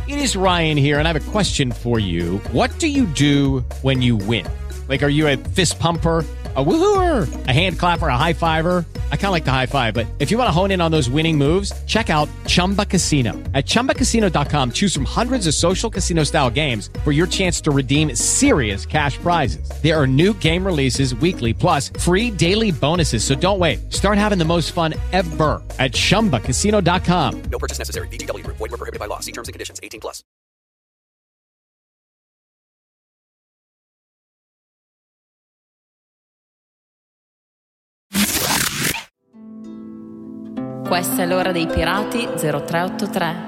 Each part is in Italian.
It is Ryan here, and I have a question for you. What do you do when you win? Like, are you a fist pumper, a woohooer, a hand clapper, a high fiver? I kind of like the high five, but if you want to hone in on those winning moves, check out Chumba Casino. At ChumbaCasino.com, choose from hundreds of social casino style games for your chance to redeem serious cash prizes. There are new game releases weekly, plus free daily bonuses. So don't wait. Start having the most fun ever at ChumbaCasino.com. No purchase necessary. VGW Group. Void where prohibited by law. See terms and conditions. 18 plus. Questa è l'ora dei pirati 0383.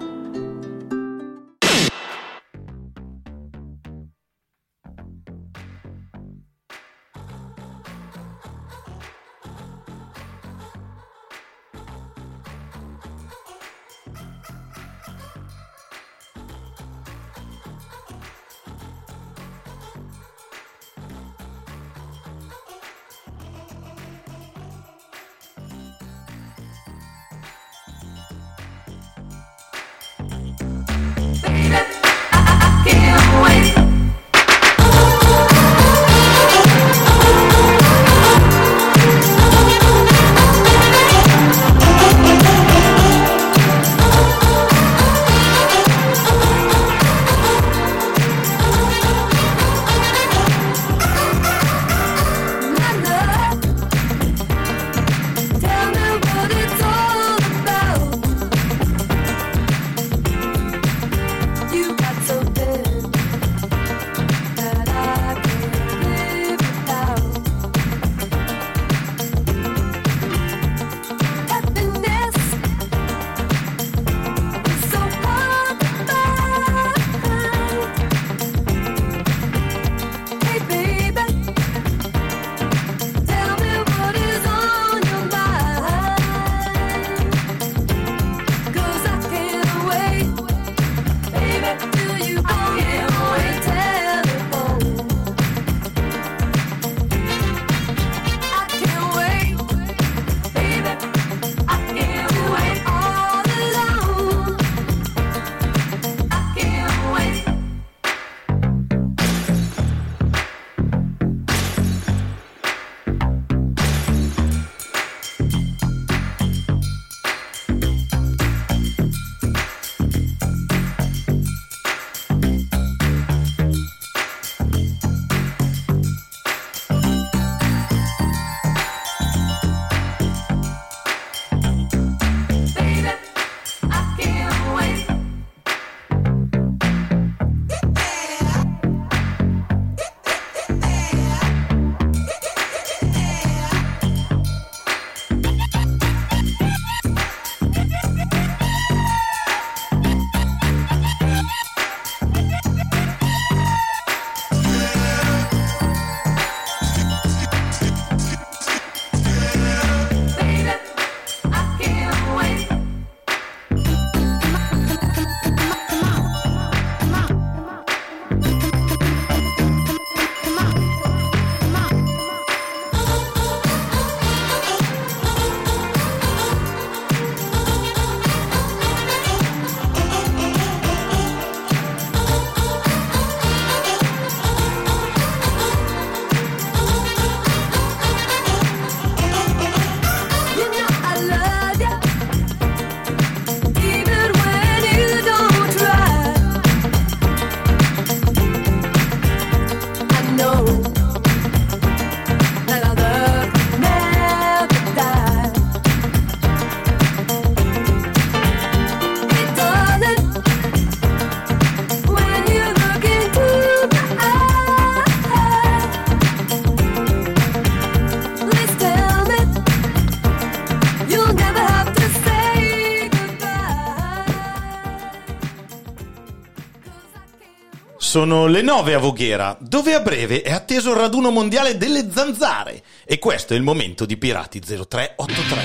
Sono le 9 a Voghera, dove a breve è atteso il raduno mondiale delle zanzare. E questo è il momento di Pirati 0383.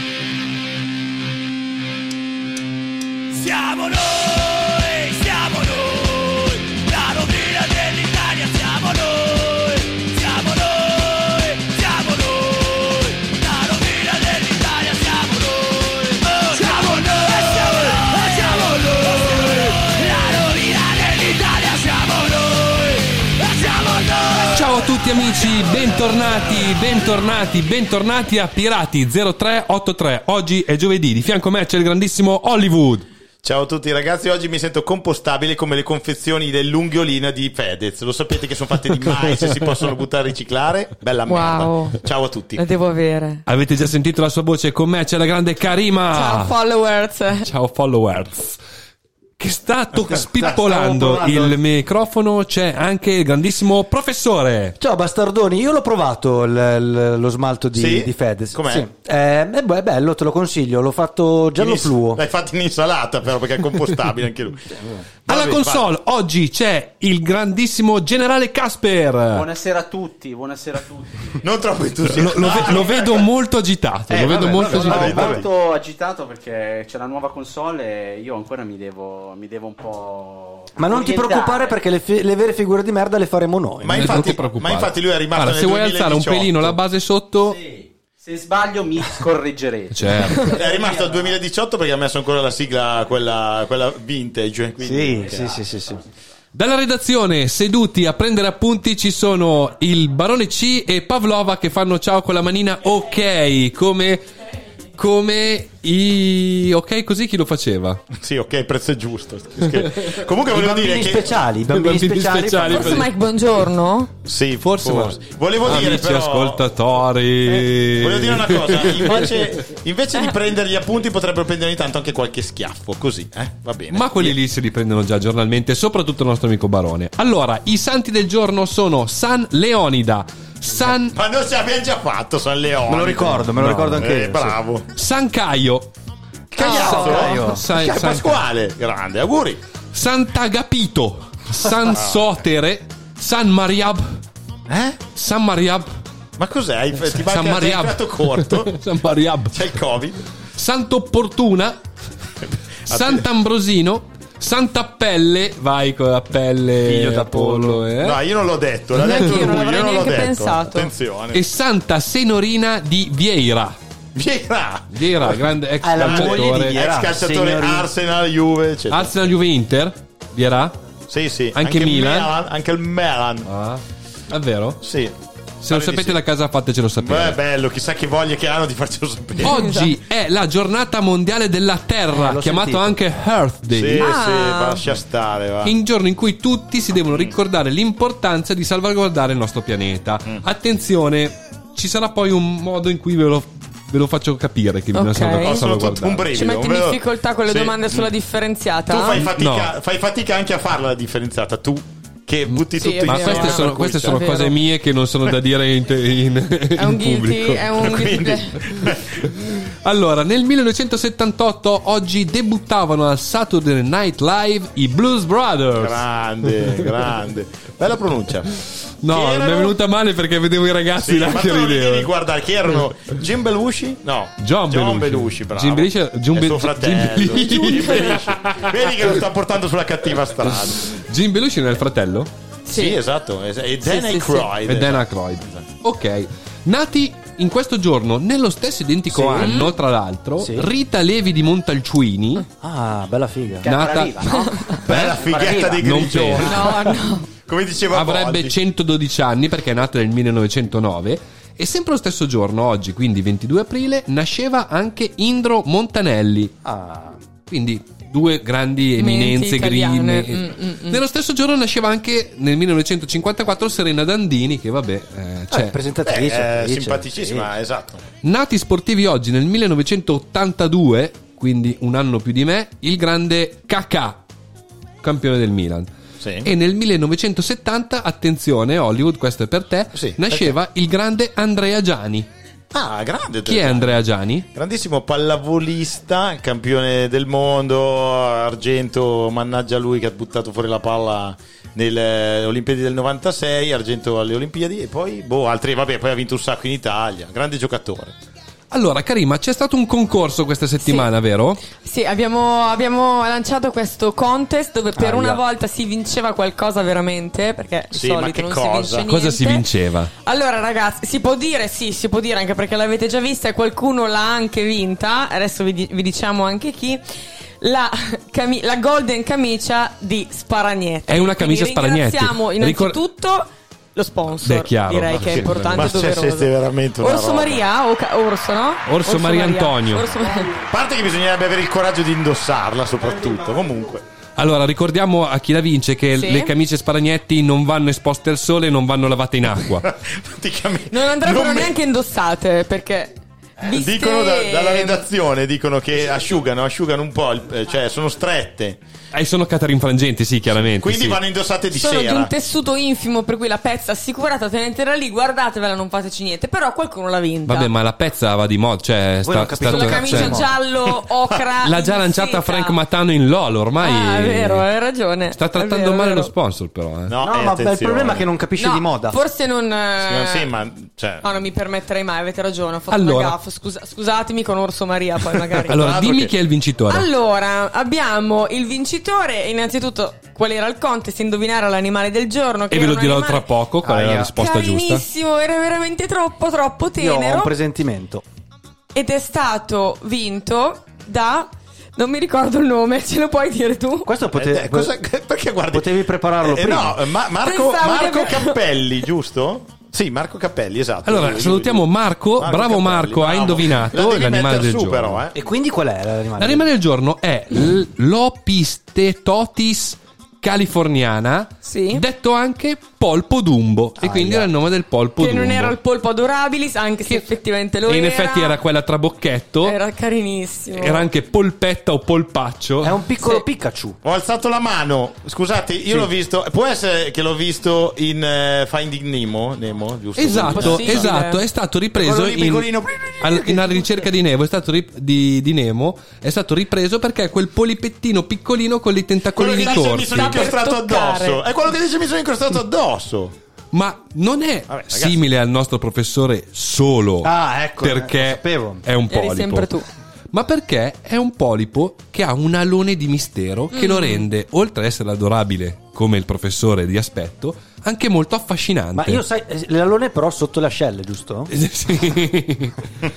Siamo noi, la rovina dell'Italia, siamo noi, siamo noi, siamo noi, la rovina dell'Italia, siamo noi, siamo noi, siamo noi, Bentornati amici, bentornati a Pirati 0383. Oggi è giovedì, di fianco a me c'è il grandissimo Hollywood. Ciao a tutti ragazzi, oggi mi sento compostabile come le confezioni dell'unghiolina di Fedez. Lo sapete che sono fatte di mais e si possono buttare a riciclare? Bella Wow. merda. Ciao a tutti. Le devo avere. Avete già sentito la sua voce, con me c'è la grande Karima. Ciao followers. Ciao followers. Che sta spippolando il microfono. C'è anche il grandissimo professore. Ciao bastardoni, io l'ho provato lo smalto Sì? di Fedez. Com'è? Sì. È bello, te lo consiglio. L'ho fatto giallo fluo. L'hai fatto in insalata però perché è compostabile anche lui. Alla Vabbè, console oggi c'è il grandissimo generale Casper. Buonasera a tutti. Non troppo entusiasta. Lo vedo molto agitato. vabbè, molto Sono agitato. vabbè. molto agitato perché c'è la nuova console e io ancora mi devo un po'. Ma non ti orientare. preoccupare perché le vere figure di merda le faremo noi. Ma Non ti infatti, preoccupare. lui è rimasto Guarda, nel se vuoi alzare un 2018. pelino la base sotto, Sì. Se sbaglio mi correggerete. certo. È rimasto al 2018 perché ha messo ancora la sigla quella vintage. Quindi... Sì. Dalla redazione, seduti a prendere appunti, ci sono il Barone C e Pavlova che fanno ciao con la manina ok, come i... ok, così chi lo faceva? Sì, ok, il prezzo è giusto. Comunque volevo dire Bambini che speciali, bambini speciali. Forse Mike Buongiorno? sì, Forse. Volevo dire Amici però ascoltatori. Volevo dire una cosa, invece di prendere gli appunti potrebbero prendere ogni tanto anche qualche schiaffo, così, va bene. Ma quelli lì si riprendono già giornalmente, soprattutto il nostro amico Barone. Allora, i santi del giorno sono San Leonida, Ma non ce l'abbiamo già fatto San Leone. Me lo ricordo anche io. Bravo. San Caio, Caio. Pasquale, grande, auguri. Sant'Agapito, San Sotere, San Mariab, San Mariab, Ma cos'è? Ti San manca il Mariab, fiato corto? San Mariab, C'è il Covid? Sant'Opportuna, Sant'Ambrosino, Sant'Appelle, vai con la pelle, Figlio d'Apollo, No, io non l'ho detto, l'ha Neanche detto io, non lui, l'avrei io non l'ho neanche detto. pensato. Attenzione. e Santa Senorina di Vieira. Vieira, grande ex la moglie di calciatore. Vieira. Ex calciatore Signorina. Arsenal, Juve, eccetera. Arsenal, Juve, Inter, Vieira? Sì. Anche Milan? Anche il Milan. Ah, davvero? Sì. Se lo sapete da casa fatecelo Beh, sapere. bello, chissà che voglia che hanno di farcelo sapere. Oggi è la giornata mondiale della Terra, l'ho chiamato sentito. anche Earth Day. Sì, lascia stare, va. Un giorno in cui tutti si devono ricordare l'importanza di salvaguardare il nostro pianeta. Attenzione, ci sarà poi un modo in cui ve lo faccio capire che bisogna Ok. salvaguardare. Sono tutto un brivido. Ci metti in vedo- difficoltà con le Sì. domande sulla differenziata? Tu fai fatica anche a farla la differenziata, tu che butti Sì, tutto è Ma vero. queste sono Vero. cose mie che non sono da dire in È un pubblico. guilty, è un guilty. Allora, nel 1978 oggi debuttavano al Saturday Night Live i Blues Brothers. grande. Bella pronuncia. No, Che mi è venuta male perché vedevo i ragazzi Sì, là ma che tu non li devi ridevano. guardare, che erano Jim Belushi? No, John Belushi. bravo. Jim Belushi- È Jim suo fratello. Jim Jim Belushi. Vedi che lo sta portando sulla cattiva strada. Jim Belushi non è il fratello? Sì, esatto. E Dan sì, Aykroyd. E Dan Aykroyd. Ok. Nati in questo giorno, nello stesso identico anno, tra l'altro, Sì. Rita Levi di Montalcini, Ah, bella figa. nata Arriva, no? Bella fighetta dei Non grigioni. penso. No. Come diceva avrebbe Boldi. 112 anni perché è nata nel 1909. E sempre lo stesso giorno, oggi, quindi 22 aprile, nasceva anche Indro Montanelli. Ah, Quindi due grandi eminenze italiane. grime. Nello stesso giorno nasceva anche nel 1954 Serena Dandini, che vabbè, presentatrice. È attrice. simpaticissima, esatto. nati sportivi oggi nel 1982, quindi un anno più di me, il grande Kakà, campione del Milan. Sì. E nel 1970, attenzione Hollywood, questo è per te, Sì, nasceva il grande Andrea Giani. Ah, grande. Chi è Andrea Giani? Grandissimo pallavolista, campione del mondo, argento, mannaggia lui che ha buttato fuori la palla nelle Olimpiadi del 96, argento alle Olimpiadi e poi altri, vabbè, poi ha vinto un sacco in Italia, grande giocatore. Allora, Karima, c'è stato un concorso questa settimana, vero? Sì, abbiamo lanciato questo contest dove per una volta si vinceva qualcosa veramente, perché di Sì, ma solito che non cosa? si vince niente. Cosa si vinceva? Allora ragazzi, si può dire anche perché l'avete già vista e qualcuno l'ha anche vinta, adesso vi diciamo anche chi. La golden camicia di Sparagnette. È una camicia Quindi Sparagnette. ringraziamo innanzitutto lo sponsor. Beh, chiaro. Direi che è importante Ma e doveroso. siete veramente una Orso roba. Maria o Orso, no? Orso Maria Antonio. Orso Maria. A parte che bisognerebbe avere il coraggio di indossarla, soprattutto. Comunque. Allora, ricordiamo a chi la vince che Sì. le camicie Sparagnetti non vanno esposte al sole e non vanno lavate in acqua. Praticamente. Non andrebbero Non me- neanche indossate perché viste... Dicono dalla redazione dicono che asciugano un po', cioè sono strette. E sono catarinfrangenti, sì, chiaramente. Quindi sì. vanno indossate di sono di sera. un tessuto infimo, per cui la pezza assicurata, tenetela lì, guardatevela, non fateci niente. Però qualcuno l'ha vinta. Vabbè, ma la pezza va di moda, cioè Voi non capite Sulla camicia cioè, giallo, ocra. l'ha già in lanciata seta. Frank Matano in LOL, ormai. Ah, è vero, hai ragione. Sta È trattando vero, male è vero. lo sponsor, però. No, No, ma attenzione. il problema è che non capisce No, di moda. forse non. Sì, ma cioè, No, non mi permetterei mai, avete ragione. Ho fatto Allora. una gaffa. Scusatemi con Orso Maria, poi magari. Allora, Tra l'altro dimmi che- chi è il vincitore. Allora, abbiamo il vincitore. Innanzitutto, qual era il contest? Indovinare l'animale del giorno. Che E ve era lo un dirò animale tra poco qual è la Aia. risposta giusta. carinissimo, era veramente troppo Io ho tenero. un presentimento. Ed è stato vinto da. Non mi ricordo il nome, ce lo puoi dire tu? Questo perché guardi? potevi prepararlo prima. No, Marco Pensavo che- Cappelli, giusto? Sì, Marco Cappelli, esatto. Allora, salutiamo Marco. Bravo Cappelli, Marco, ha bravo. indovinato La devi l'animale mettere del su, giorno. però, E quindi qual è l'animale? L'animale del giorno è l'Opistetotis californiana, Sì. detto anche polpo dumbo, e quindi era il nome del polpo Che dumbo. non era il polpo adorabilis, anche se effettivamente lo e in era. effetti era quella trabocchetto, Era carinissimo. era anche polpetta o polpaccio. È un piccolo Sì. Pikachu. Ho alzato la mano. Scusate, io l'ho visto. Può essere che l'ho visto in Finding Nemo, giusto? Esatto, Possibile. esatto, è stato ripreso Quello lì piccolino. in alla ricerca di Nemo, è stato di Nemo, è stato ripreso perché è quel polipettino piccolino con i Quello tentacolini che dice mi corti. sono incrostato Per toccare. addosso. È quello che dice mi sono incrostato addosso. Ma non è Vabbè, ragazzi. simile al nostro professore solo Ah, ecco, perché lo sapevo. è un Eri polipo, sempre tu. ma perché è un polipo che ha un alone di mistero che lo rende, oltre ad essere adorabile come il professore di aspetto, anche molto affascinante. Ma io sai, l'alone però sotto le ascelle, giusto? Sì.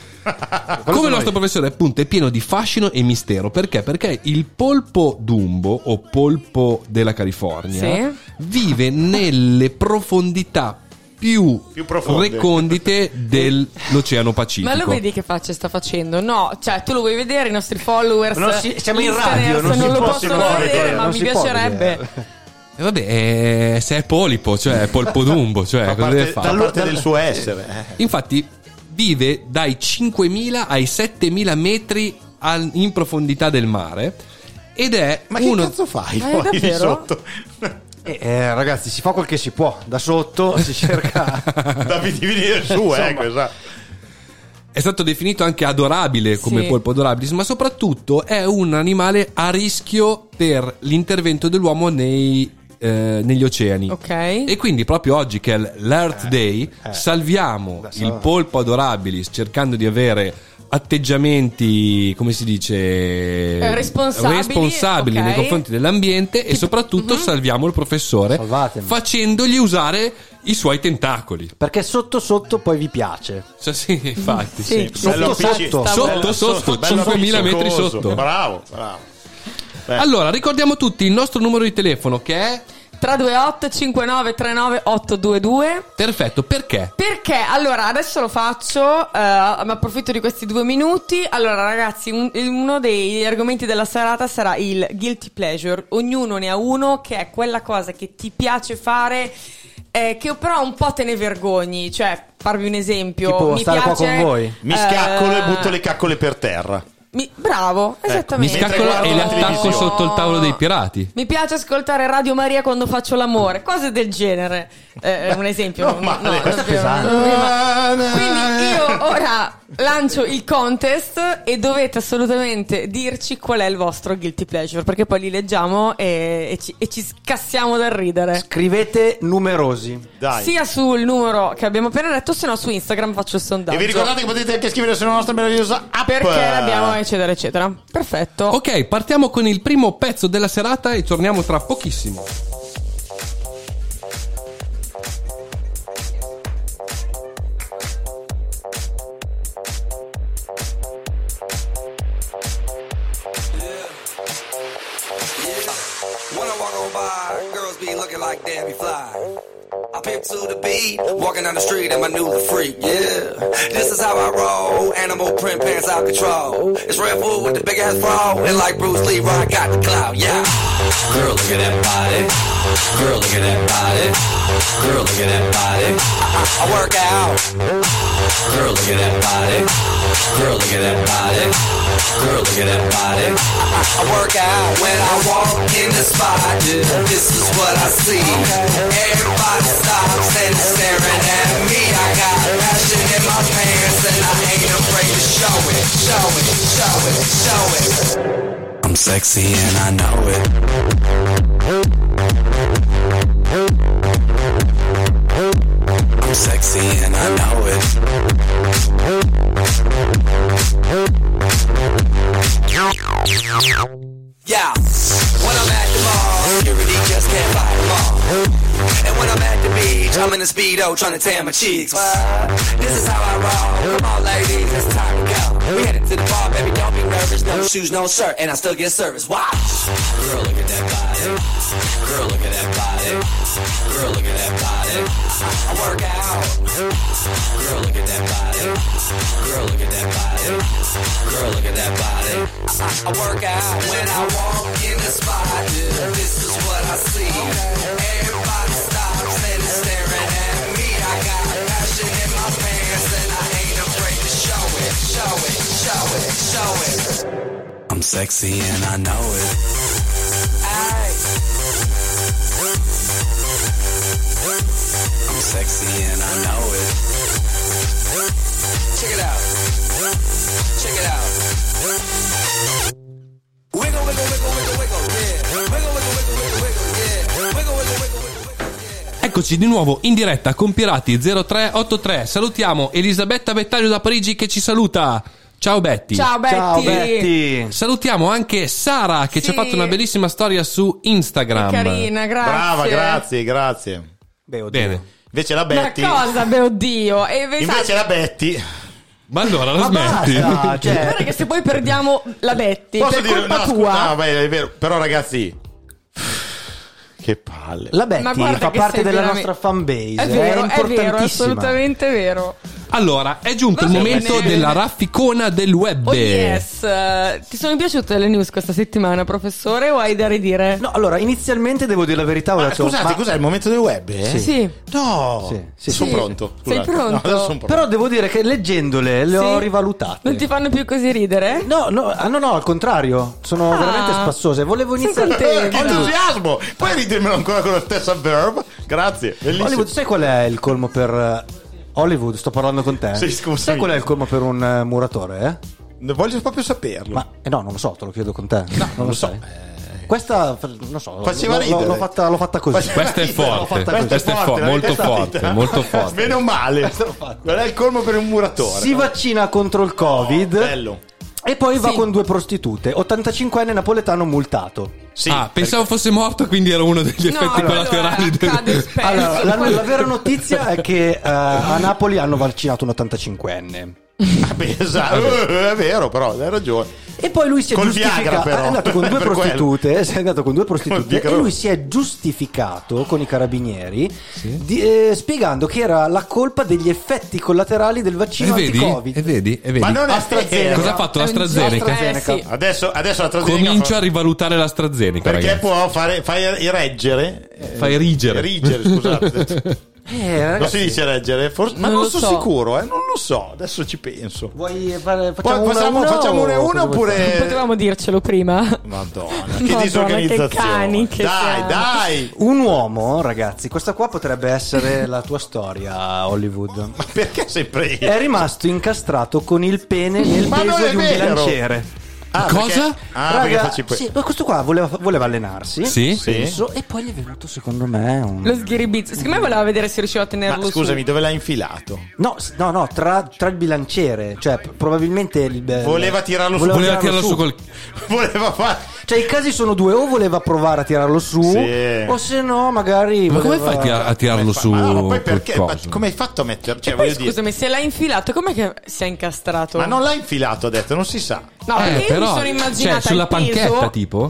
Come il nostro professore, appunto, è pieno di fascino e mistero. Perché? Perché il polpo dumbo o polpo della California Sì. vive nelle profondità più profonde. recondite dell'Oceano Pacifico. Ma lo vedi che faccia sta facendo? No, cioè tu lo vuoi vedere, i nostri followers. Siamo in listeners, radio, non si lo può possono vedere, vedere, ma non mi si può piacerebbe. vedere. E vabbè, se è polipo, cioè polpo dumbo, cioè Fa cosa deve parte, fare? fa parte del suo essere. Infatti vive dai 5.000 ai 7.000 metri in profondità del mare ed è Ma che uno cazzo fai Ma è poi di davvero? sotto? Ragazzi, si fa quel che si può. Da sotto si cerca. Da venire su, esatto. è stato definito anche adorabile come Sì. polpo adorabilis, ma soprattutto è un animale a rischio per l'intervento dell'uomo negli oceani. Ok. E quindi proprio oggi che è l'Earth Day salviamo il polpo adorabilis cercando di avere atteggiamenti, come si dice, responsabili, ok. nei confronti dell'ambiente e soprattutto salviamo il professore Salvatemi. facendogli usare i suoi tentacoli. Perché sotto sotto poi vi piace. Cioè, sì, infatti, Sì, sì. Bello Sotto, appicci- sotto. bello Sotto, bello 5.000 metri appiccicoso. sotto. Bravo. Allora, ricordiamo tutti il nostro numero di telefono che è 328 59 39 822. perfetto, perché? Perché? Allora, adesso lo faccio, mi approfitto di questi 2 minuti. Allora, ragazzi, uno degli argomenti della serata sarà il guilty pleasure. Ognuno ne ha uno, che è quella cosa che ti piace fare, che però un po' te ne vergogni. Cioè, farvi un esempio. Tipo mi stare qua piace, con voi. Mi scaccolo e butto le caccole per terra. Bravo, Mi esattamente. scaccolo guardo e le la attacco televisione. sotto il tavolo dei pirati. Mi piace ascoltare Radio Maria quando faccio l'amore, cose del genere. È un esempio. Non male, questo è pesante. Quindi io ora lancio il contest e dovete assolutamente dirci qual è il vostro guilty pleasure, perché poi li leggiamo e ci scassiamo dal ridere. Scrivete numerosi. Dai. Sia sul numero che abbiamo appena detto, se no su Instagram faccio il sondaggio. E vi ricordate che potete anche scrivere sulla nostra meravigliosa app. perché l'abbiamo, eccetera, eccetera. Perfetto. Ok, partiamo con il primo pezzo della serata e torniamo tra pochissimo. When I walk roll by, girls be looking like Debbie Fly. I pimp to the beat, walking down the street in my new freak, yeah. This is how I roll, animal print pants out control. It's Red Bull with the big ass bra, and like Bruce Lee, I got the clout, yeah. Girl, look at that body. Girl, look at that body. Girl, look at that body. I work out. Girl, look at that body. Girl, look at that body. Girl, look at that body. I work out when I walk in the spot. This is what I see. Everybody stops and staring at me. I got passion in my pants and I ain't afraid to show it. Show it, show it, show it. I'm sexy and I know it. I'm sexy and I know it. Yeah, when I'm at the mall, security just can't fight them all. And when I'm at the beach, I'm in a Speedo trying to tan my cheeks. This is how I roll. Come on, ladies, it's time to go. We headed to the bar, baby, don't be nervous. No shoes, no shirt, and I still get service. Watch. Girl, look at that body. Girl, look at that body. Girl, look at that body. I work out. Girl, look at that body. Girl, look at that body. Girl, look at that body. I work out when I walk in the spot. This is what I see. Everybody stops and is staring at me. I got passion in my pants and I ain't afraid to show it. Show it, show it, show it. I'm sexy and I know it. Aye. I'm sexy and I know it. Check it out. Check it out. Wiggle, wiggle, wiggle, wiggle, wiggle, yeah. Wiggle, wiggle, wiggle, wiggle, wiggle, yeah. Wiggle, wiggle, wiggle, wiggle, wiggle, yeah. Eccoci di nuovo in diretta con Pirati 0383. Salutiamo Elisabetta Bettaglio da Parigi che ci saluta. Ciao Betty. Ciao Betty. Ciao Betty. Salutiamo anche Sara che ci ha fatto una bellissima storia su Instagram. Carina, grazie. Brava, grazie, grazie. Beh, oddio. Bene. Invece la Betty. Ma cosa? Beh, oddio. E Invece la Betty. Ma allora la smetti? Basta, cioè, guarda che se poi perdiamo la Betty Posso per dire colpa no, tua. scusa, no, beh, è vero. Però ragazzi, che palle. la Ma Betty guarda fa che parte sei della veramente- nostra fanbase. È vero, è importantissima. assolutamente vero. Allora, è giunto il Va momento bene. della rafficona del web. Oh yes. Ti sono piaciute le news questa settimana, professore, o hai da ridire? No, allora, inizialmente devo dire la verità. Ho Ma detto, scusate, cos'è il momento del web? Sì. No, Sì, sono sì. pronto. Sei Scusate. pronto? No, adesso sono pronto. Però devo dire che leggendole le ho Sì? rivalutate. Non ti fanno più così ridere? No, no, no, al contrario, sono veramente spassose. Volevo Sei iniziare. contento? Che entusiasmo! Puoi ridirmelo ancora con la stessa verb? Grazie, bellissimo. Hollywood, sai qual è il colmo per Hollywood? Sto parlando con te. Sì, scusami. Sai qual è il colmo per un muratore? Voglio proprio saperlo. Ma no, non lo so, te lo chiedo con te. No, non lo so. sai. Questa, non so, Faceva ridere. l'ho fatta così. Questa è forte, questa è forte, molto forte, molto forte. Meno male. Qual è il colmo per un muratore? Si vaccina contro il Covid Bello. e poi va Sì. con 2 prostitute. 85enne napoletano multato. Sì, Pensavo fosse morto, quindi era uno degli effetti collaterali accade spesso. Allora, la vera notizia è che a Napoli hanno vaccinato un 85enne. esatto. È vero, però hai ragione. E poi lui si è Col giustificato. Viagra, però. È andato con 2 Per prostitute. È andato con 2 Col prostitute. Viagra. E lui si è giustificato con i carabinieri spiegando che era la colpa degli effetti collaterali del vaccino E vedi? anti-Covid. E vedi? Ma non è AstraZeneca. Cosa ha fatto l'AstraZeneca? Sì. Adesso l'AstraZeneca Comincia a rivalutare l'AstraZeneca, perché ragazzi. può fai reggere. Fai rigere. Rigere, scusate. Non Ragazzi, si dice reggere, forse, ma non lo sono so. sicuro, non lo so. Adesso ci penso. vuoi fare, Poi facciamo facciamo una una oppure. Potevamo dircelo prima. Madonna, che Madonna, disorganizzazione. che cani che dai, siamo. dai. Un uomo, ragazzi, questa qua potrebbe essere la tua storia, Hollywood. Ma perché sempre io? È rimasto incastrato con il pene nel Ma non peso è di un vero. bilanciere. Cosa? Perché facci poi. Sì, ma questo qua voleva allenarsi. Sì? penso, e poi gli è venuto, secondo me, un. Lo sghiribizzo. Secondo me voleva vedere se riusciva a tenerlo Ma scusami, su. dove l'ha infilato? No, tra il bilanciere, cioè probabilmente Voleva tirarlo su. Voleva tirarlo su col... Voleva fare. Cioè i casi sono 2, o voleva provare a tirarlo su, Sì. o se no magari Ma come voleva- fai a tirarlo su? Ma no, poi col perché? Ma coso? come hai fatto a mettere? Cioè, E poi voglio dire. scusami, se l'ha infilato, com'è che si è incastrato? Ma non l'ha infilato, ha detto, non si sa. No, perché io mi però, sono immaginata cioè, sulla il peso. panchetta, tipo?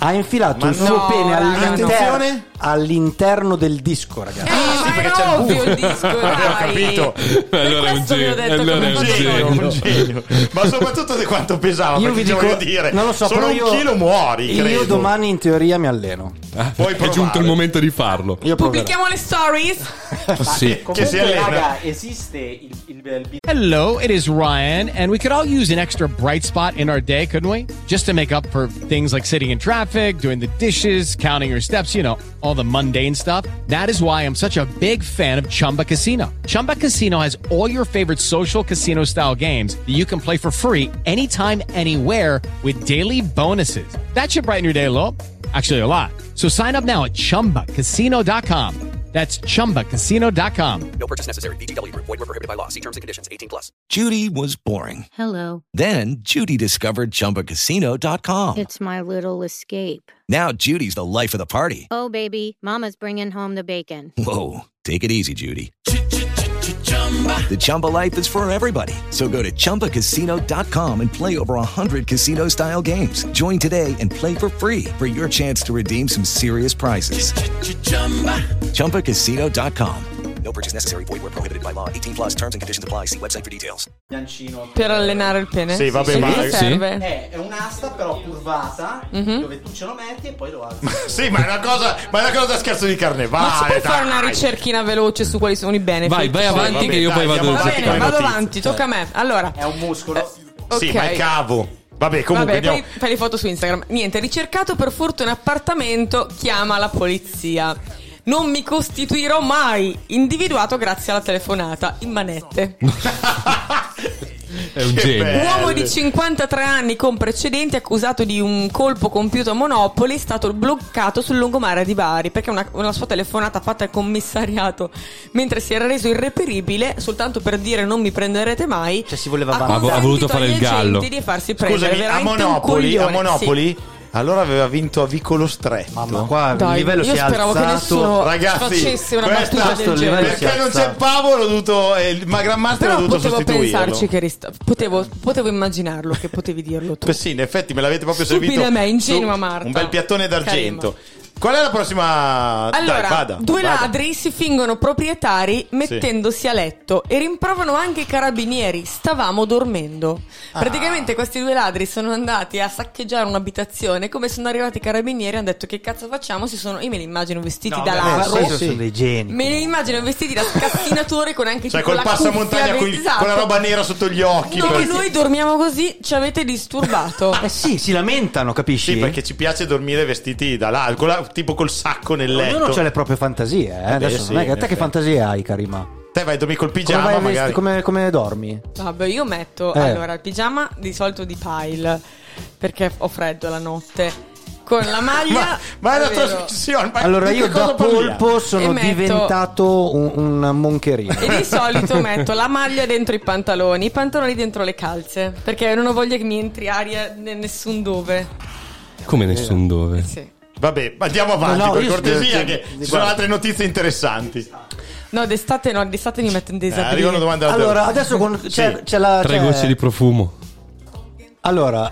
Ha infilato Ma il suo no, pene attenzione. all'interno del disco, ragazzi. Ma perché è c'è il ovvio buco. il disco, Ho capito. Allora è un questo vi ho genio, detto allora che è non un faccio genio. niente. Un genio. Ma soprattutto di quanto pesava, Io perché vi ti dico, voglio dire, non lo so, solo però un io, chilo muori, io credo. domani in teoria mi alleno. Puoi È giunto provare. il momento di farlo. Io proverò. Pubblichiamo le stories. Sì. Che si Comunque, allena. raga, esiste il Hello, it is Ryan, and we could all use an extra bright spot in our day, couldn't we? Just to make up for things like sitting in traffic, doing the dishes, counting your steps, all the mundane stuff. That is why I'm such a big fan of Chumba Casino. Chumba Casino has all your favorite social casino style games that you can play for free anytime, anywhere with daily bonuses. That should brighten your day a little. Actually, a lot. So sign up now at ChumbaCasino.com. That's ChumbaCasino.com. No purchase necessary. VGW Group. Void were prohibited by law. See terms and conditions. 18+. Judy was boring. Hello. Then Judy discovered ChumbaCasino.com. It's my little escape. Now Judy's the life of the party. Oh, baby, mama's bringing home the bacon. Whoa, take it easy, Judy. The Chumba life is for everybody. So go to ChumbaCasino.com and play over 100 casino-style games. Join today and play for free for your chance to redeem some serious prizes. ChumbaCasino.com. No purchase necessary. Void were prohibited by law. 18+. Terms and conditions apply. See website for details. biancino. Per allenare il pene? Sì, vabbè, E ma- cosa sì. serve? È un'asta però curvata dove tu ce lo metti e poi lo alzi. Sì, ma è una cosa da scherzo di carnevale. Ma ci puoi fare dai. una ricerchina veloce su quali sono i benefit? Vai avanti vabbè, che io dai, poi vado andiamo Va avanti bene, con le vado notizie. avanti, tocca a me. Allora, È un muscolo. Sì, ok. ma è cavo. Vabbè, comunque Vabbè, andiamo. poi fai le foto su Instagram. Niente, ricercato per furto in appartamento, chiama la polizia. Non mi costituirò mai. Individuato grazie alla telefonata. In manette. È un Che genio. bello. Uomo di 53 anni con precedenti accusato di un colpo compiuto a Monopoli è stato bloccato sul lungomare di Bari perché una sua telefonata fatta al commissariato mentre si era reso irreperibile soltanto per dire non mi prenderete mai. Cioè, si voleva ha avanti. Ha voluto fare il gallo. di farsi prendere. Scusami, a veramente un Monopoli, coglione, allora aveva vinto a Vicolo Stretto. Mamma, qua il Dai, livello io si è speravo che alzato. nessuno Ragazzi, facesse una questa- battuta del questo genere. livello si è Perché non c'è il alzato. pavo, l'ho dovuto. Ma Gran Master l'ho Però dovuto potevo sostituirlo. pensarci che potevo immaginarlo che potevi dirlo tu. Sì, in effetti me l'avete proprio Stupida servito. me, ingenua su Marta. Un bel piattone d'argento. Carina. Qual è la prossima? Allora, Dai, vada, due vada. ladri si fingono proprietari mettendosi a letto e rimproverano anche i carabinieri. Stavamo dormendo. Praticamente questi due ladri sono andati a saccheggiare un'abitazione. Come sono arrivati i carabinieri hanno detto che cazzo facciamo? Io me li immagino vestiti da ladro. Questi sono dei geni. Me li immagino vestiti da scassinatore con anche Cioè, tipo col la passamontagna cuffia, esatto. con la roba nera sotto gli occhi. No, per- noi dormiamo così, ci avete disturbato. Eh sì, si lamentano, capisci? Sì, perché ci piace dormire vestiti da là, tipo col sacco nel letto. Ognuno ha le proprie fantasie, Adesso sì, non è che in te che effetti. fantasie hai, Karima? Te vai a dormire col Come, pigiama, vai a magari. come dormi? Vabbè, io metto allora il pigiama di solito di pile perché ho freddo la notte. Con la maglia. ma è una vero. trasmissione. ma Allora di che io cosa da parliamo? polpo sono E metto- diventato un moncherino. E di solito metto la maglia dentro i pantaloni dentro le calze. Perché non ho voglia che mi entri aria nessun dove. Come nessun dove. Sì. Vabbè, ma andiamo avanti No, per io- cortesia, che ci sono guarda. altre notizie interessanti. No, d'estate mi metto in disabilità. Arrivano domande da Allora, adesso c'è la... Tre c'è- gocce di profumo. Allora,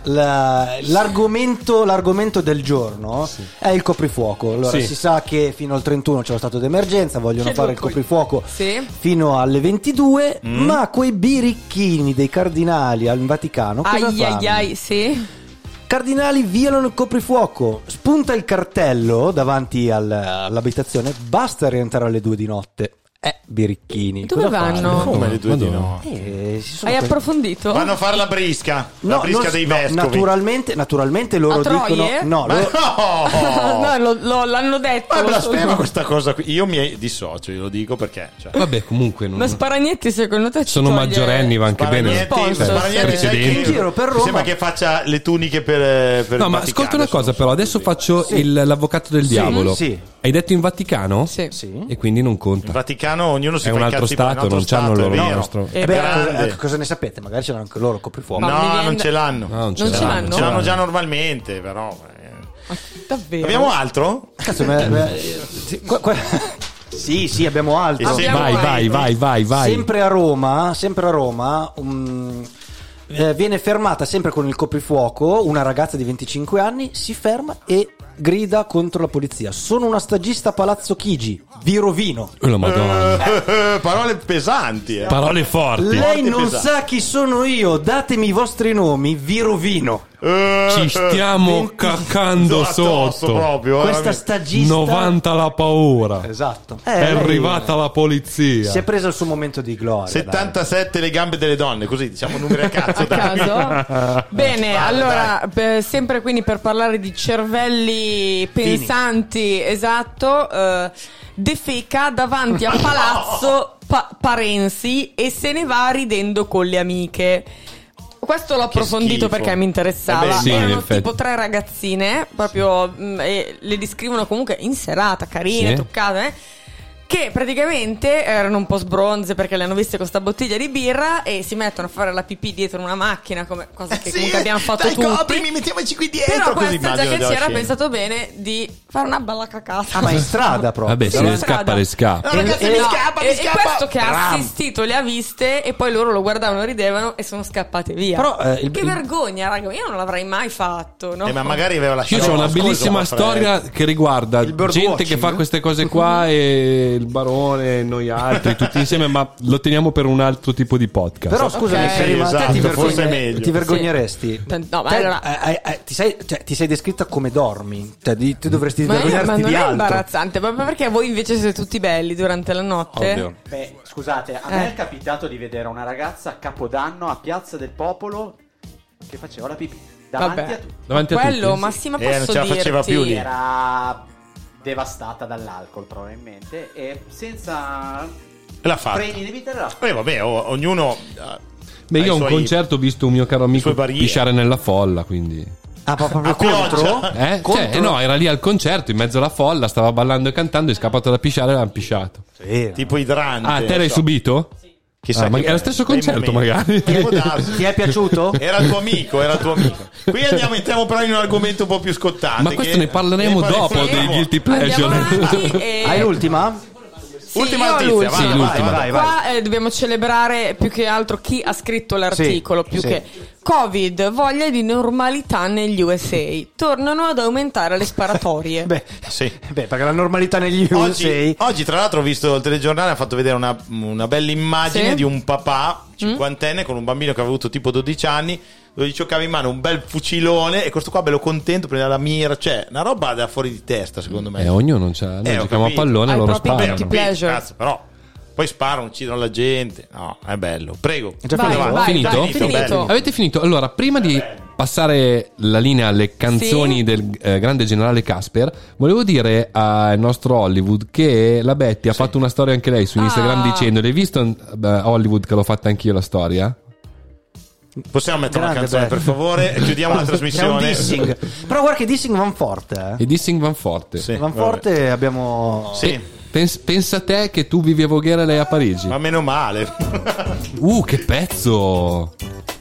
l'argomento del giorno è il coprifuoco. Allora, Sì. si sa che fino al 31 c'è lo stato d'emergenza, vogliono Che fare il dopo- coprifuoco Sì. fino alle 22, ma quei birichini dei cardinali al Vaticano cosa fanno? Ai, sì. Cardinali violano il coprifuoco, spunta il cartello davanti all'abitazione, basta rientrare alle 2 di notte. Birichini. Dove cosa vanno? fanno? Come le due di Madonna. no? Si sono Hai approfondito? Vanno a fare la brisca. La brisca dei vescovi. naturalmente loro A Troie? dicono no, Ma loro- no! L'hanno detto. Ma lo so. blasfema questa cosa qui. Io mi dissocio, io lo dico perché. Cioè. Vabbè, comunque non... Ma Sparagnetti secondo te ci sono toglie- maggiorenni, va anche bene. Sponsor, Sparagnetti, sì. sai che In giro per mi Roma. sembra che faccia le tuniche per No, il ma Vaticano, ascolta una adesso cosa non so però, adesso così. faccio l'avvocato del diavolo. sì. Hai detto in Vaticano? Sì. Sì. E quindi non Il conta. Vaticano ognuno si È fa un i altro cazzi stato, un altro non c'hanno stato, loro è il vero. nostro. È Beh, grande. cosa ne sapete? Magari ce l'hanno anche loro il coprifuoco. Ma mi No, viene non da- ce l'hanno. No, non ce Non ce l'hanno. l'hanno? Ce l'hanno già normalmente, però. Davvero? Abbiamo altro? Cazzo, sì, abbiamo altro. E se- Vai. Sempre a Roma, viene fermata sempre con il coprifuoco una ragazza di 25 anni, si ferma e grida contro la polizia: sono una stagista a Palazzo Chigi, vi rovino. La Madonna. Parole pesanti. Parole forti. Lei non sa chi sono io, datemi i vostri nomi, vi rovino. Ci stiamo caccando sotto. Proprio, Questa stagista 90 la paura. Esatto. È arrivata la polizia. Si è presa il suo momento di gloria. 77 le gambe delle donne, così diciamo numeri a cazzo. A caso. Bene, allora, sempre quindi per parlare di cervelli pensanti, esatto, defeca davanti a Palazzo Parenzi e se ne va ridendo con le amiche. Questo l'ho approfondito schifo. perché mi interessava. Sì, in Erano effetti. tipo 3 ragazzine, proprio e le descrivono comunque in serata, carine, Sì. truccate, che praticamente erano un po' sbronze perché le hanno viste con sta bottiglia di birra e si mettono a fare la pipì dietro una macchina, come cosa che comunque abbiamo fatto dai, tutti. coprimi, mettiamoci qui dietro. Però così questa già immagino che della c'era scena. pensato bene di fare una bella cacata. Ma in strada proprio. Vabbè, se Sì, ne in scappa, strada. le scappa. No, ragazzi, mi scappa. E questo che ha assistito le ha viste e poi loro lo guardavano, ridevano e sono scappate via. Però, che vergogna, raga, io non l'avrei mai fatto, no? Ma magari aveva lasciato. Io ho una Ascolta, bellissima ma storia che riguarda Il gente birdwatching. che fa queste cose qua e il barone, noi altri, tutti insieme, ma lo teniamo per un altro tipo di podcast. Però scusami, Ok. Karima, Sì, te esatto, forse è meglio. ti vergogneresti? No, ma Te, allora- ti sei descritta come dormi, cioè tu dovresti Ma vergognarti non di è altro. imbarazzante, proprio perché voi invece siete tutti belli durante la notte. Ovvio. Beh, scusate, a me è capitato di vedere una ragazza a Capodanno a Piazza del Popolo che faceva la pipì davanti Vabbè. a tutti. Davanti a Quello, tutti. ma sì, ma Non posso ce la faceva dirti più lì. Era devastata dall'alcol probabilmente e senza L'ha fatto. freni di vita era Vabbè, ognuno. Beh, ha io a i un suoi- concerto ho visto un mio caro amico sue barriere. pisciare nella folla, quindi... Ah, proprio A contro? pioggia? Cioè, no, era lì al concerto, in mezzo alla folla, stava ballando e cantando, è scappato da pisciare e l'hanno pisciato. Sì. Tipo idrante. Ah, te l'hai non so. subito? Chissà Ah, ma che- è lo stesso dei concerto, momenti. magari. Può darsi. Ti è piaciuto? Era il tuo amico, era il tuo amico. Qui entriamo però in un argomento un po' più scottante. Ma questo ne parleremo dopo dei guilty Andiamo pleasure. avanti e... Hai l'ultima? Sì, Ultima io ho notizia, l'ultima. Sì, vai, l'ultima. vai, vai. Qua dobbiamo celebrare più che altro chi ha scritto l'articolo, Sì, più sì. che Covid, voglia di normalità negli USA. Tornano ad aumentare le sparatorie. Beh, Sì. perché la normalità negli USA. Oggi, tra l'altro, ho visto il telegiornale, ha fatto vedere una bella immagine Sì? di un papà cinquantenne con un bambino che aveva avuto tipo 12 anni, dove gli giocava in mano un bel fucilone e questo qua bello contento, prendeva la mira, cioè una roba da fuori di testa, secondo me. Ognuno c'ha. Noi ho giochiamo a capito. pallone e Hai loro proprio sparano. guilty pleasure. Cazzo, però poi sparano, uccidono la gente. No, è bello. Prego. È già Vai, finito? vai, Finito? vai, Finito, bello. Avete finito? Allora, prima di passare la linea alle canzoni Sì. del grande generale Casper, volevo dire al nostro Hollywood che la Betty ha fatto una storia anche lei su Instagram Ah. dicendo: l'hai visto Hollywood che l'ho fatta anch'io la storia? Possiamo mettere una Grande canzone, bello. per favore? E chiudiamo la C'è un trasmissione. dissing. Però guarda che dissing van forte. E Dissing Van Forte. Sì, Van vabbè. forte abbiamo... Sì, Pensa a te che tu vivi a Voghera e lei a Parigi. ma meno male. Che pezzo!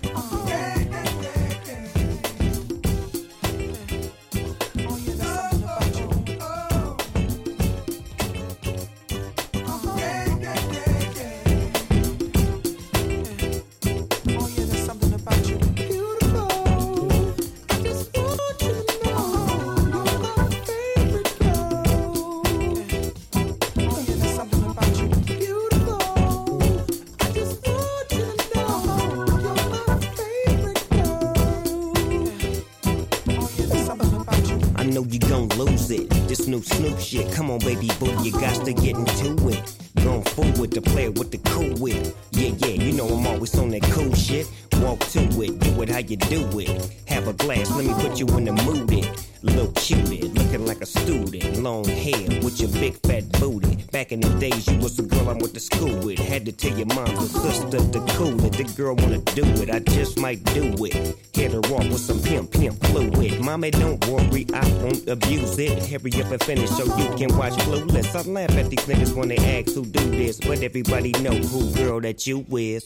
I know you gon' lose it. This new Snoop shit. Come on, baby boo, you got to get into it. Going forward to play with the cool wit. Yeah, you know I'm always on that cool shit. Walk to it, do it how you do it. Have a glass, let me put you in the mood. Little cutie, looking like a student. Long hair with your big fat booty. Back in the days, you was the girl I went to school with. Had to tell your mom or sister to cool it. The girl wanna do it, I just might do it. Hit her off with some pimp fluid. Mommy, don't worry, I won't abuse it. Hurry up and finish so you can watch Clueless. I laugh at these niggas when they ask who do this, but everybody know who girl that you is.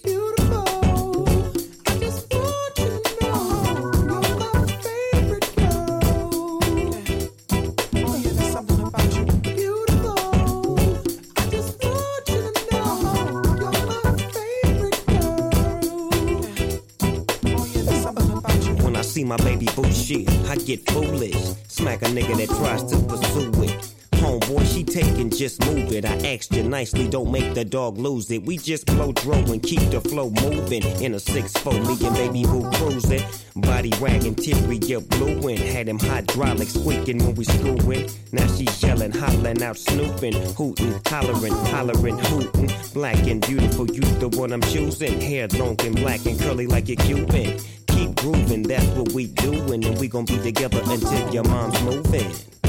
When I see my my baby boo shit. I get foolish, smack a nigga that tries to pursue it. Homeboy, she taking, just move it. I asked you nicely, don't make the dog lose it. We just blow dro and keep the flow moving. In a 6'4", me and baby boo cruising. Body wagging, interior blueing. Had him hydraulic squeaking when we screwing. Now she yelling, hollering out, snooping, hooting, hollering, hooting. Black and beautiful, you the one I'm choosing. Hair long and black and curly like a Cuban. Keep grooving, that's what we doing. And we gon' be together until your mom's moving.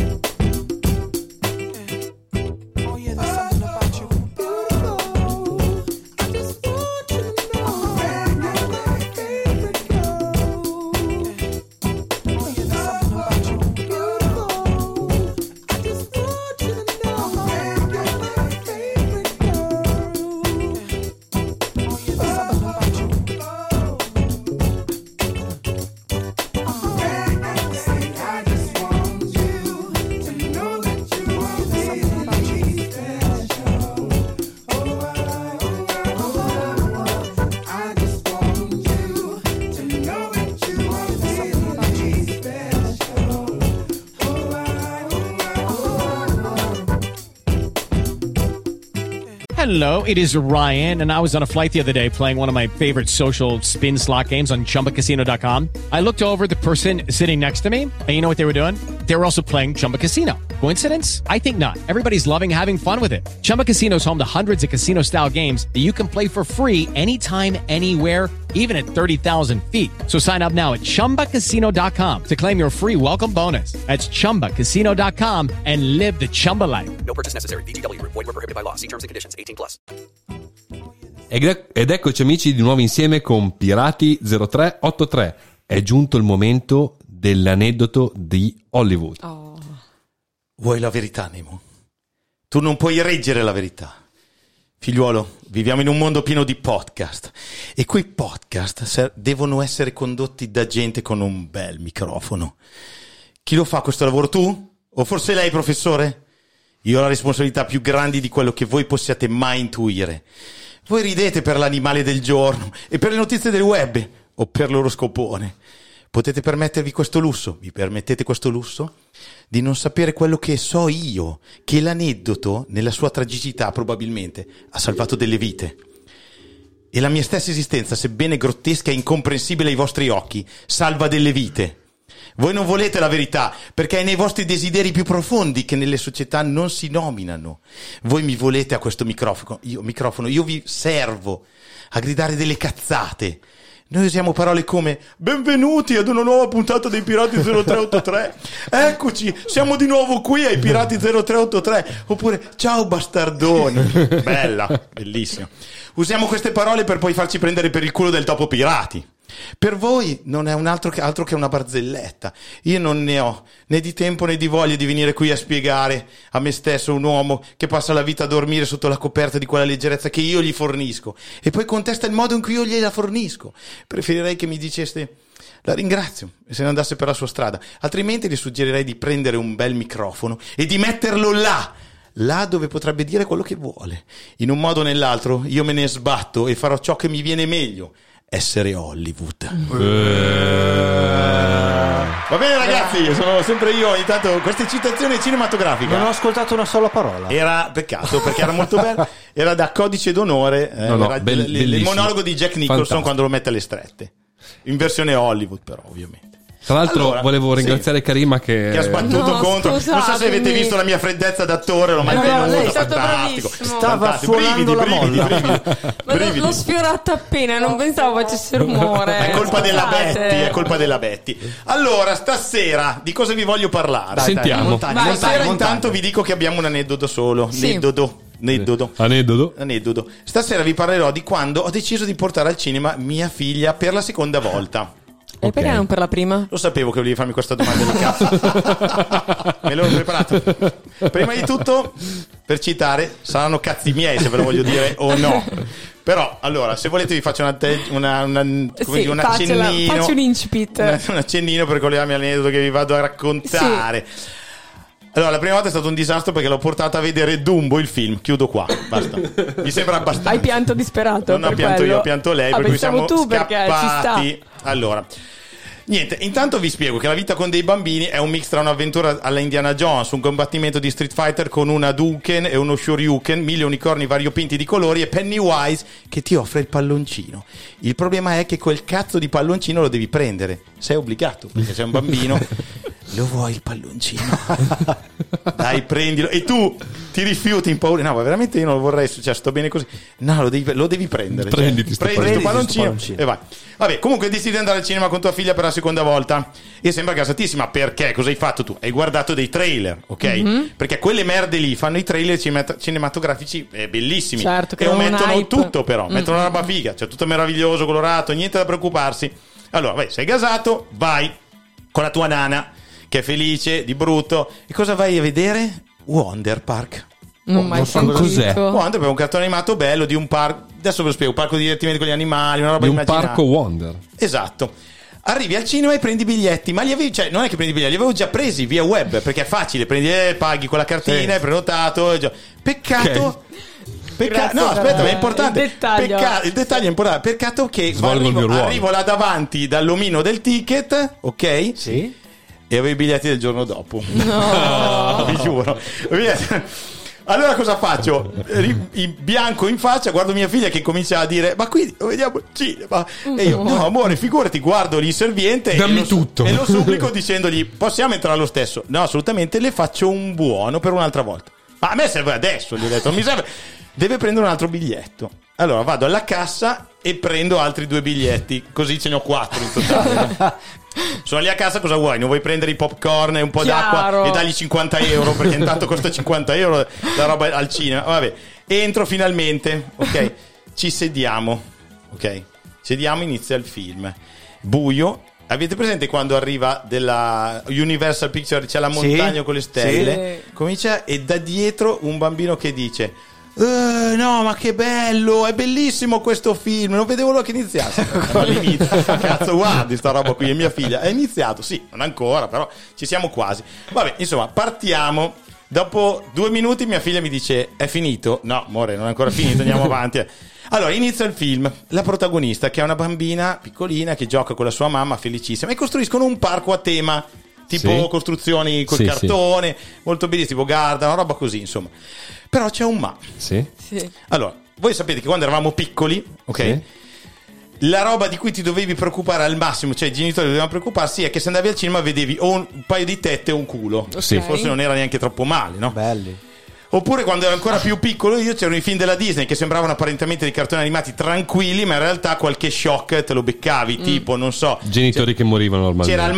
Hello, it is Ryan, and I was on a flight the other day playing one of my favorite social spin slot games on ChumbaCasino.com. I looked over at the person sitting next to me, and you know what they were doing? They were also playing Chumba Casino. Coincidence? I think not. Everybody's loving having fun with it. Chumba Casino is home to hundreds of casino-style games that you can play for free anytime, anywhere, even at 30,000 feet. So sign up now at ChumbaCasino.com to claim your free welcome bonus. That's ChumbaCasino.com and live the Chumba life. No purchase necessary. VGW. Void where prohibited by law. See terms and conditions. 18+. Ed eccoci amici di nuovo insieme con Pirati 0383. È giunto il momento dell'aneddoto di Hollywood. Vuoi la verità, Nemo? Tu non puoi reggere la verità. Figliuolo, viviamo in un mondo pieno di podcast e quei podcast devono essere condotti da gente con un bel microfono. Chi lo fa questo lavoro, tu? O forse lei, professore? Io ho la responsabilità più grande di quello che voi possiate mai intuire. Voi ridete per l'animale del giorno e per le notizie del web o per l'oroscopone. Potete permettervi questo lusso? Vi permettete questo lusso? Di non sapere quello che so io, che l'aneddoto, nella sua tragicità probabilmente, ha salvato delle vite. E la mia stessa esistenza, sebbene grottesca e incomprensibile ai vostri occhi, salva delle vite. Voi non volete la verità, perché è nei vostri desideri più profondi che nelle società non si nominano. Voi mi volete a questo microfono, io vi servo a gridare delle cazzate. Noi usiamo parole come benvenuti ad una nuova puntata dei Pirati 0383. Eccoci, siamo di nuovo qui ai Pirati 0383. Oppure ciao bastardoni. Bella, bellissima. Usiamo queste parole per poi farci prendere per il culo del topo pirati. Per voi non è un altro che una barzelletta. Io non ne ho né di tempo né di voglia di venire qui a spiegare a me stesso, un uomo che passa la vita a dormire sotto la coperta di quella leggerezza che io gli fornisco e poi contesta il modo in cui io gliela fornisco. Preferirei che mi diceste la ringrazio e se ne andasse per la sua strada, altrimenti gli suggerirei di prendere un bel microfono e di metterlo là dove potrebbe dire quello che vuole. In un modo o nell'altro io me ne sbatto e farò ciò che mi viene meglio. Essere Hollywood. Va bene ragazzi, sono sempre io. Ogni tanto queste citazioni cinematografiche. Non ho ascoltato una sola parola. Era peccato perché era molto bello. Era da Codice d'onore. Era il monologo di Jack Nicholson. Fantastico. Quando lo mette alle strette. In versione Hollywood però ovviamente. Tra l'altro volevo ringraziare Karima che ha sbattuto contro. Scusatemi. Non so se avete visto la mia freddezza d'attore, l'ho mantenuta, fantastico. Stava suonando la molla. Brividi. L'ho sfiorata appena, non pensavo facesse rumore. È colpa della Betty, Allora, stasera di cosa vi voglio parlare? Sentiamo. Stasera intanto vi dico che abbiamo un aneddoto solo. Sì. Aneddoto. Stasera vi parlerò di quando ho deciso di portare al cinema mia figlia per la seconda volta. E perché non per la prima? Lo sapevo che volevi farmi questa domanda di cazzo. Me l'ho preparato. Prima di tutto, per saranno cazzi miei se ve lo voglio dire o no. Però, allora, se volete vi faccio un accennino. Faccio un incipit. Un accennino per collegarmi all'aneddoto che vi vado a raccontare. Sì. Allora, la prima volta è stato un disastro perché l'ho portata a vedere Dumbo, il film. Chiudo qua, basta. Mi sembra abbastanza. Hai pianto disperato. Non ho pianto io, ho pianto lei. Per cui siamo tu perché ci sta. Allora, Niente, intanto vi spiego che La vita con dei bambini è un mix tra un'avventura alla Indiana Jones, un combattimento di Street Fighter con una Hadouken e uno Shoryuken, 1000 unicorni variopinti di colori e Pennywise che ti offre il palloncino. Il problema è che quel cazzo di palloncino lo devi prendere, sei obbligato, perché sei un bambino. Lo vuoi il palloncino? Dai, prendilo. E tu ti rifiuti in paura. No, ma veramente io non lo vorrei, cioè sto bene così. No, lo devi prendere. Prendi sto palloncino e vai. Vabbè, comunque decidi di andare al cinema con tua figlia per la seconda volta e sembra gasatissima. Perché? Cosa hai fatto tu? Hai guardato dei trailer, ok? Perché quelle merde lì fanno i trailer cinematografici bellissimi. Certo, e omettono tutto, però mettono una roba figa, cioè tutto meraviglioso, colorato, niente da preoccuparsi. Allora, vai, sei gasato, vai con la tua nana che è felice di brutto. E cosa vai a vedere? Wonder Park. Non so cos'è. Wonder è un cartone animato bello di un parco. Adesso ve lo spiego: parco di divertimento con gli animali, una roba Di un immaginata. parco Wonder. Esatto. Arrivi al cinema e prendi i biglietti, ma li avevi, cioè non è che prendi i biglietti, li avevo già presi via web, perché è facile, prendi paghi con la cartina, è prenotato. Peccato. Grazie, no, aspetta, ma è importante. Il dettaglio. Il dettaglio è importante. Peccato che Svolgo il mio ruolo. arrivo là davanti dall'omino del ticket, ok? Sì. E avevo i biglietti del giorno dopo. No. Vi giuro. Allora cosa faccio? In bianco in faccia, guardo mia figlia che comincia a dire: ma qui vediamo il cinema. E io: no amore, figurati. Guardo l'inserviente dammi e tutto. E lo supplico dicendogli: possiamo entrare lo stesso? No, assolutamente, le faccio un buono per un'altra volta. Ma a me serve adesso, gli ho detto, non mi serve. Deve prendere un altro biglietto. Allora vado alla cassa e prendo altri 2 biglietti, così ce ne ho 4 in totale. Sono lì a casa, cosa vuoi? Non vuoi prendere i popcorn e un po' d'acqua e dagli 50 euro, perché intanto costa 50 euro la roba al cinema. Vabbè, entro finalmente, ok? Ci sediamo, ok? Sediamo, inizia il film. Buio. Avete presente quando arriva della Universal Pictures, c'è la montagna con le stelle? Sì. Comincia e da dietro un bambino che dice: no, ma che bello, è bellissimo questo film, non vedevo l'ora che iniziasse. Ma all'inizio, cazzo, guardi sta roba qui, è mia figlia. È iniziato, sì, non ancora, però ci siamo quasi. Vabbè, insomma, partiamo. Dopo 2 minuti mia figlia mi dice: è finito? No, amore, non è ancora finito, andiamo avanti. Allora inizia il film. La protagonista, che è una bambina piccolina che gioca con la sua mamma, felicissima, e costruiscono un parco a tema, tipo costruzioni col cartone, molto bellissimo, tipo Garda, una roba così, insomma. Però c'è un ma. Sì. Allora, voi sapete che quando eravamo piccoli, ok? Sì. La roba di cui ti dovevi preoccupare al massimo, cioè i genitori dovevano preoccuparsi, è che se andavi al cinema vedevi o un paio di tette o un culo. Sì. Forse non era neanche troppo male, no? Belli. Oppure quando ero ancora più piccolo io, c'erano i film della Disney che sembravano apparentemente dei cartoni animati tranquilli, ma in realtà qualche shock te lo beccavi, tipo, non so, Genitori che morivano normalmente. c'era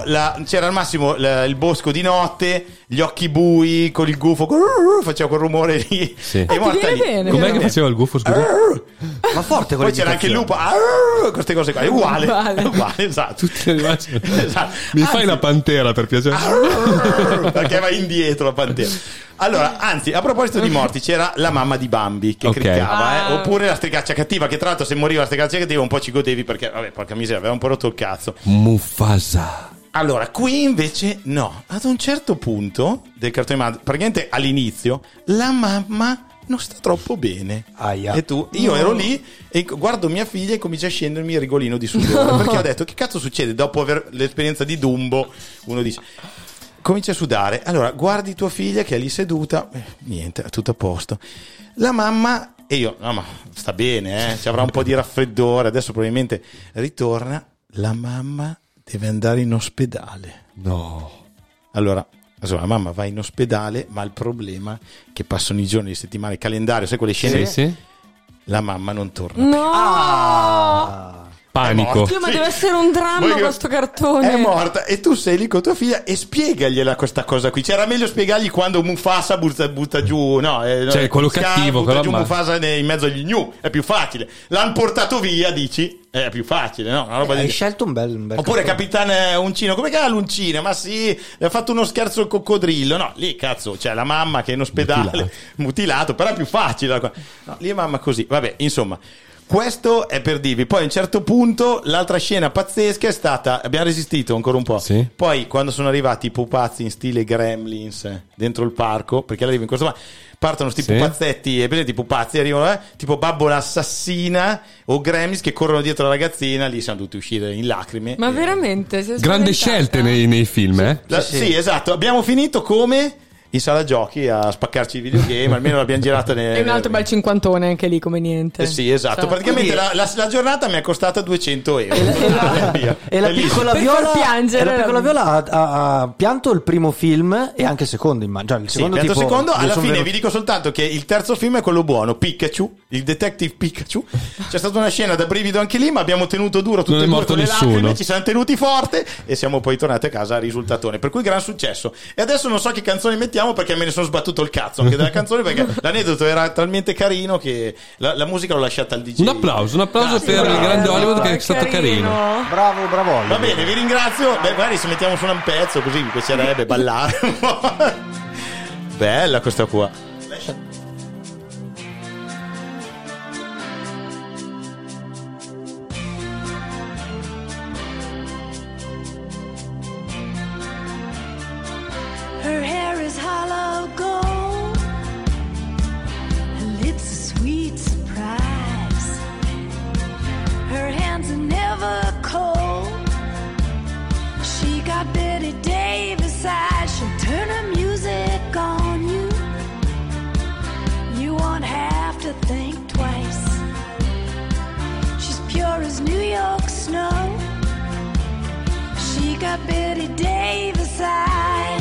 al massimo il bosco di notte, gli occhi bui con il gufo, faceva quel rumore lì. Sì. È morta lì. bene. Com'è che faceva il gufo, scusa? Ma forte Poi c'era anche il lupo, queste cose qua, è uguale, esatto. Tutti animati. Esatto. Mi fai la pantera per piacere? Perché va indietro la pantera. Allora, anzi, a proposito di morti, c'era la mamma di Bambi che criccava, oppure la stregaccia cattiva, che tra l'altro se moriva la stregaccia cattiva un po' ci godevi, perché vabbè, porca miseria, aveva un po' rotto il cazzo. Mufasa. Allora, qui invece no, ad un certo punto del cartone animato, praticamente all'inizio, la mamma non sta troppo bene. Aia. E io ero lì e guardo mia figlia e comincia a scendermi il rigolino di sudore, perché ho detto: che cazzo succede? Dopo aver l'esperienza di Dumbo, uno dice, comincia a sudare. Allora guardi tua figlia che è lì seduta, niente, è tutto a posto. La mamma, e io, no, ma sta bene, ci avrà un po' di raffreddore, adesso probabilmente ritorna. La mamma deve andare in ospedale. No. Allora, insomma, la mamma va in ospedale, ma il problema è che passano i giorni, le settimane, il calendario, sai quelle scene? Sì. La mamma non torna. No! Panico. Dio, ma deve essere un dramma questo cartone. È morta e tu sei lì con tua figlia e spiegagliela questa cosa qui. C'era meglio spiegargli quando Mufasa butta giù, cioè quello cattivo, butta giù Mufasa in mezzo agli gnu, è più facile. L'hanno portato via, dici? È più facile, no? Una roba Hai scelto un bel oppure Capitan Uncino, come chiama l'uncino? Ma sì, le ha fatto uno scherzo al coccodrillo. No, lì cazzo, c'è la mamma che è in ospedale, mutilato, però è più facile. No, lì è mamma così. Vabbè, insomma, Questo è per dirvi. Poi a un certo punto l'altra scena pazzesca è stata, abbiamo resistito ancora un po', sì. Poi quando sono arrivati i pupazzi in stile Gremlins dentro il parco, perché arriva in questo modo, partono sti pupazzetti, e vedete i pupazzi arrivano, tipo Babbo l'assassina o Gremlins che corrono dietro la ragazzina, lì siamo dovuti uscire in lacrime. Ma veramente? Grandi scelte nei film, eh? Sì, esatto, abbiamo finito come in sala giochi a spaccarci i videogame, almeno l'abbiamo girata È un altro bel cinquantone anche lì come niente. Sì, esatto, Cioè, praticamente la giornata mi è costata 200 euro. E la piccola Viola ha pianto il primo film e anche il secondo, immagino. Il secondo, pianto tipo, secondo, alla fine vi dico soltanto che il terzo film è quello buono, Pikachu, il detective Pikachu. C'è stata una scena da brivido anche lì, ma abbiamo tenuto duro tutte e due con le lacrime, ci siamo tenuti forte e siamo poi tornati a casa a risultatone, per cui gran successo. E adesso non so che canzone mettiamo perché me ne sono sbattuto il cazzo anche della canzone, perché l'aneddoto era talmente carino che la musica l'ho lasciata al DJ. Un applauso per il grande Hollywood che è stato carino. Bravo Hollywood. Va bene, vi ringrazio. Beh, magari se mettiamo su un pezzo così mi piacerebbe ballare un po'. Bella questa qua. Her hair is hollow gold, her lips a sweet surprise. Her hands are never cold. She got Betty Davis eyes. She'll turn her music on you. You won't have to think twice. She's pure as New York snow. She got Betty Davis eyes.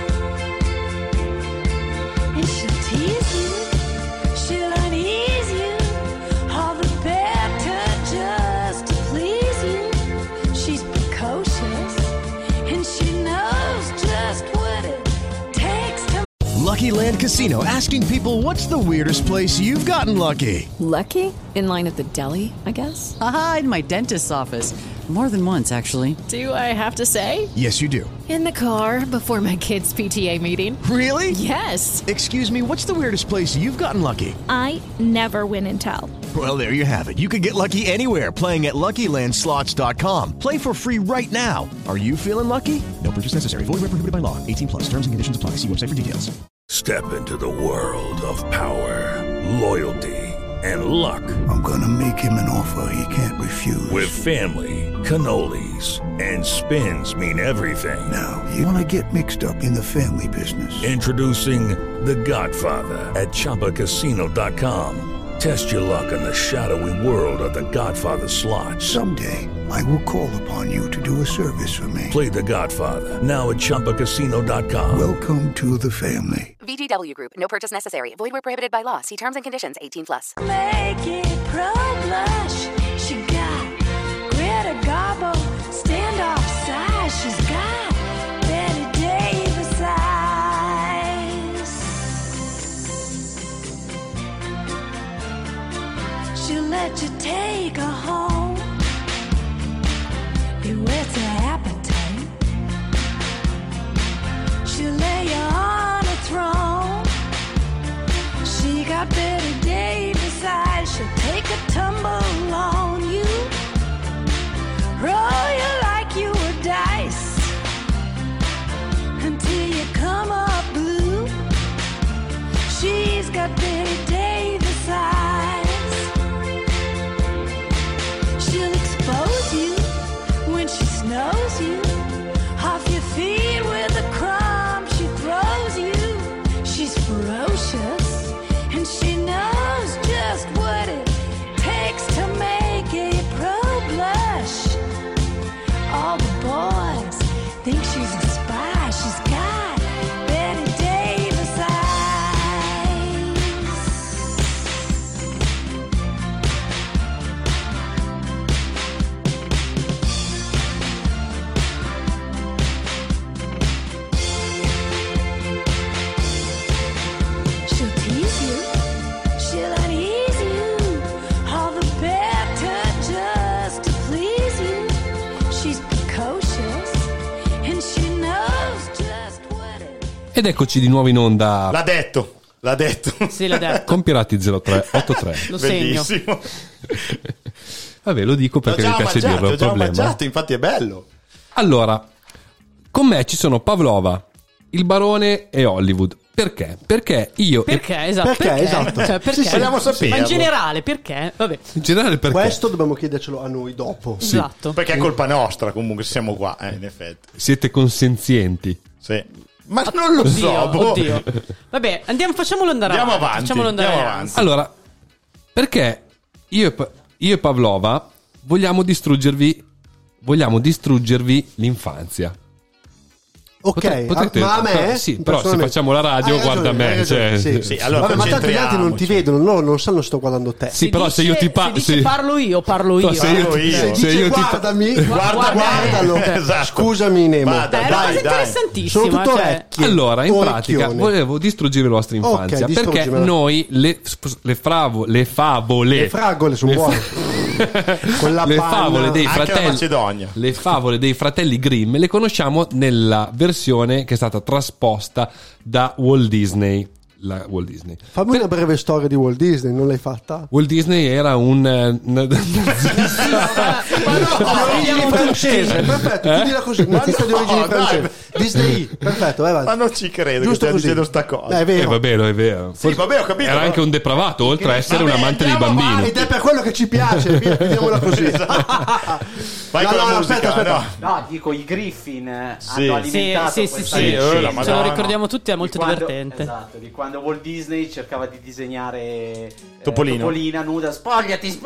And she'll tease you, she'll unease you, all the better just to please you. She's precocious, and she knows just what it takes to... Lucky Land Casino, asking people, what's the weirdest place you've gotten lucky? Lucky? In line at the deli, I guess? Aha, in my dentist's office. More than once, actually. Do I have to say? Yes, you do. In the car before my kids' PTA meeting. Really? Yes. Excuse me, what's the weirdest place you've gotten lucky? I never win and tell. Well, there you have it. You can get lucky anywhere, playing at LuckyLandSlots.com. Play for free right now. Are you feeling lucky? No purchase necessary. Void where prohibited by law. 18+. Terms and conditions apply. See website for details. Step into the world of power, loyalty, and luck. I'm gonna make him an offer he can't refuse. With family, cannolis, and spins mean everything. Now, you wanna get mixed up in the family business. Introducing The Godfather at ChumbaCasino.com. Test your luck in the shadowy world of The Godfather slot. Someday, I will call upon you to do a service for me. Play The Godfather, now at ChumbaCasino.com. Welcome to the family. VGW Group. No purchase necessary. Void where prohibited by law. See terms and conditions. 18+. Make it pro blush. She got Greta Garbo standoff size. She's got Betty Davis eyes. She'll let you take her home. It whets her appetite. She'll lay you on a throne. She got Betty Davis eyes. She'll take a tumble on you, roll you like you were dice, until you come up blue. She's got Betty Davis eyes. She'll expose you when she snows you off your feet with a crumb she throws you. She's ferocious, and she knows just what it takes to make a pro blush. All the boys think she's a spy. She's got Betty Davis eyes. She'll tease you, she'll unease you, all the better just to please you. She's precocious, and she knows just what it... Ed eccoci di nuovo in onda. L'ha detto. L'ha detto. Sì, l'ha detto. Con Pirati 0383. Lo segno. Bellissimo. Vabbè, lo dico perché mi piace dirlo, è un L'ho già problema. mangiato, infatti è bello. Allora, con me ci sono Pavlova, il Barone e Hollywood. Perché? Perché io... Perché? Esatto. Cioè, perché? Sì, vogliamo sapere. Ma in generale, perché? Vabbè. In generale perché? Questo dobbiamo chiedercelo a noi dopo. Sì. Esatto. Perché è colpa nostra, comunque siamo qua, in effetti. Siete consenzienti. Sì. Ma non lo so. Oddio. Vabbè, facciamolo andare Andiamo avanti. avanti, Facciamolo andare andiamo avanti. Allora, perché io e Pavlova vogliamo distruggervi l'infanzia. Ok, ma a me? Sì, però se facciamo la radio, Hai guarda ragione, me. hai ragione, Cioè, sì. allora Vabbè, ma tanto gli altri non ti vedono, loro non sanno sto guardando te. Sì, però se io ti parlo... Se dice parlo io. Se io ti guardami, guardalo. Esatto. Scusami Nemo. Vada, È una cosa interessantissima. Sono tutto cioè. orecchie. Allora, in pratica, Orecchione. volevo distruggere la vostra infanzia. Ok, perché distruggemela. noi le favole... Le fragole sono buone. Con la le panna. favole dei Anche la fratelli Macedonia. le favole dei fratelli Grimm le conosciamo nella versione che è stata trasposta da Walt Disney. La Walt Disney. Fammi una breve storia di Walt Disney, non l'hai fatta? Walt Disney era un Origine francese, perfetto, dilla così, un artista di origine francese. Disney, perfetto, vai avanti. Ma non ci credo Giusto che stai così. dicendo sta cosa. È vero. vabbè, è vero. Sì, vabbè, ho capito. Era anche un depravato, oltre a essere Vabbè, un amante dei andiamo bambini. Ed è per quello che ci piace, vediamola così. Vai con la musica, aspetta. No, dico, i Griffin Sì. hanno alimentato Sì, questa sì. leggenda. la Ce lo Madonna. ricordiamo tutti, è molto Di quando- divertente. Esatto, di quando Walt Disney cercava di disegnare Topolina nuda. Spogliati.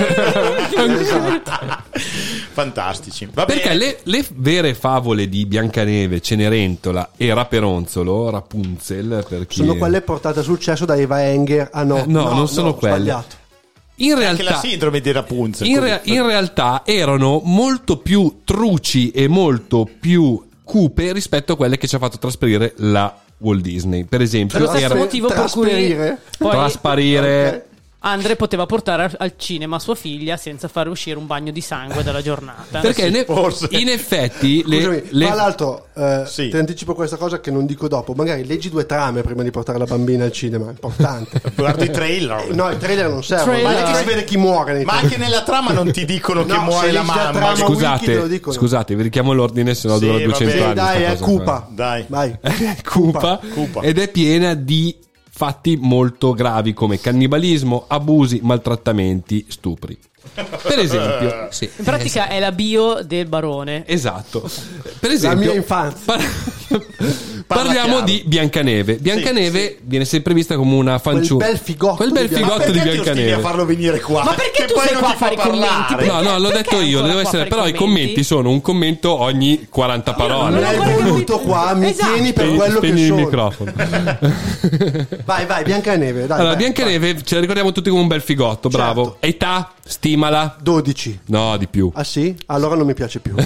Fantastici. Va bene. Perché le vere favole di Biancaneve, Cenerentola e Raperonzolo, Rapunzel, per chi Sono quelle portate a successo da Eva Enger. Ah no, No, non sono quelle. sbagliato. in Anche realtà la sindrome di Rapunzel. in realtà erano molto più truci e molto più cupe rispetto a quelle che ci ha fatto trasparire la Walt Disney. Per esempio, Per lo stesso era motivo per cui Trasperire? poi trasparire. Andre poteva portare al cinema sua figlia senza fare uscire un bagno di sangue dalla giornata. Perché forse. in effetti Scusami, tra l'altro Sì. ti anticipo questa cosa che non dico dopo. Magari leggi 2 trame prima di portare la bambina al cinema, è importante. Guardi i trailer. No, i trailer non servono. Trailer. Ma è che si vede chi muore nei Ma trailer. anche nella trama non ti dicono che No, muore se la leggi la mamma. trama- Wiki te lo dicono. Scusate, vi richiamo l'ordine, se no Sì, dura va 200 bene. anni. Dai, sta è cosa Cupa. qua. Dai. Vai. Cupa, Cupa. ed è piena di fatti molto gravi come cannibalismo, abusi, maltrattamenti, stupri. Per esempio, sì. In pratica è la bio del barone. Esatto. Per esempio, La mia infanzia. parliamo chiaro. di Biancaneve. Biancaneve viene sempre vista come una fanciulla. bel figotto Quel bel di figotto Perché di ti ostini a Biancaneve. farlo venire qua? Ma perché Che tu poi sei non qua ti a fare i fa commenti? parlare. Perché- No, l'ho detto io, ancora devo qua essere, a fare però i commenti sono un commento ogni 40 Non parole. hai voluto qua, mi Esatto. tieni per quello Spegni che il sono. microfono. Vai, Biancaneve, dai. Allora, vai, Biancaneve ce la ricordiamo tutti come un bel figotto, bravo. Certo. Età, stimala. vai. 12. No, di più. Ah sì? Allora non mi piace più.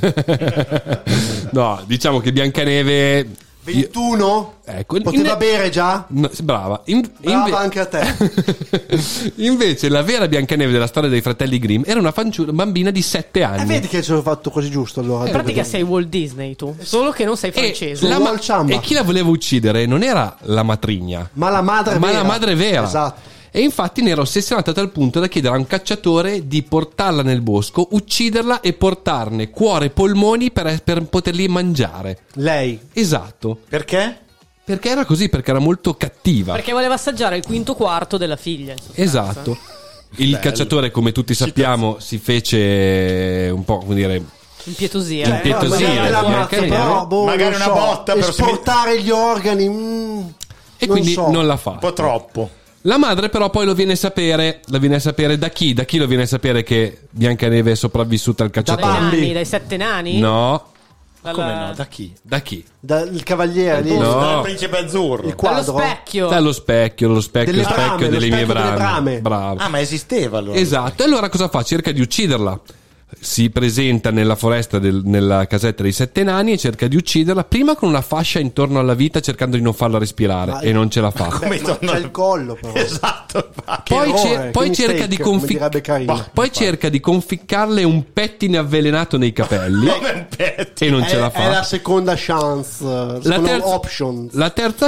No, diciamo che Biancaneve 21? Ecco, Poteva bere già? No, brava. Brava anche a te. Invece la vera Biancaneve della storia dei fratelli Grimm era una fanciulla, bambina di 7 anni. Vedi che ci ho fatto così giusto allora. In pratica sei Walt Disney tu, solo che non sei francese. E chi la voleva uccidere non era la matrigna, ma la madre ma vera. la madre vera. Esatto. E infatti ne era ossessionata a tal punto da chiedere a un cacciatore di portarla nel bosco, ucciderla e portarne cuore e polmoni per poterli mangiare. Lei. Esatto. Perché? Perché era così, perché era molto cattiva. Perché voleva assaggiare il quinto quarto della figlia. in sostanza. Esatto. Il cacciatore, come tutti sappiamo, si fece un po', come dire, Impietosire. Impietosire. Magari una botta per esportare gli organi. e quindi non la fa. Un po' troppo. La madre però poi lo viene a sapere da chi? Da chi lo viene a sapere che Biancaneve è sopravvissuta al cacciatore? Dai 7 nani? No. Come no? Da chi? Da chi? Dal cavaliere lì. No. Dal principe azzurro. Il quadro. Dallo specchio. Dallo specchio Delle specchio brame, delle lo mie specchio delle brame. brame. Bravo. Ah, ma esisteva allora. Esatto. E allora cosa fa? Cerca di ucciderla. si presenta nella foresta nella casetta dei 7 nani e cerca di ucciderla, prima con una fascia intorno alla vita cercando di non farla respirare, e non ce la fa. C'è il collo però. Esatto. Poi cerca di poi cerca di conficcarle un pettine avvelenato nei capelli e non ce la fa. È la seconda chance, option. La terza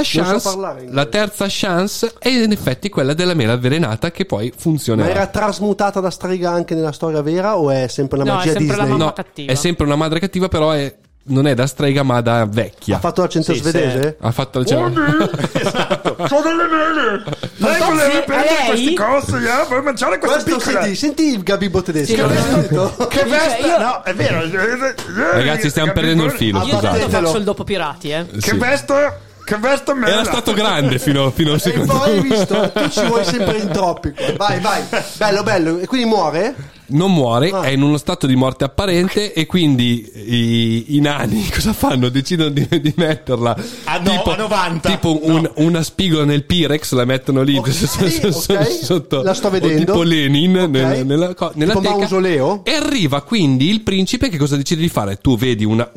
chance è in effetti quella della mela avvelenata, che poi funziona. Ma era trasmutata da strega anche nella storia vera o è sempre una magia Disney? No, è sempre una madre cattiva, però non è da strega ma da vecchia. Ha fatto l'accento svedese? Ha fatto l'accento. Esatto. Sono delle mele. Lei voleva prendere questi cosi, vuoi mangiare queste piccole? Senti il Gabibbo tedesco. Che veste? No, è vero. Ragazzi, stiamo perdendo il filo. Io tanto faccio il dopo pirati, Che veste? Che veste me era stato grande fino a un secondo. E poi hai visto, tu ci vuoi sempre in troppico. Vai. Bello. E quindi muore? Non muore, è in uno stato di morte apparente, e quindi i nani cosa fanno? Decidono di metterla a 90. Tipo una spigola nel Pirex, la mettono lì sotto. La sto vedendo. Tipo Lenin nella tipo teca. mausoleo. E arriva quindi il principe, che cosa decide di fare? Tu vedi una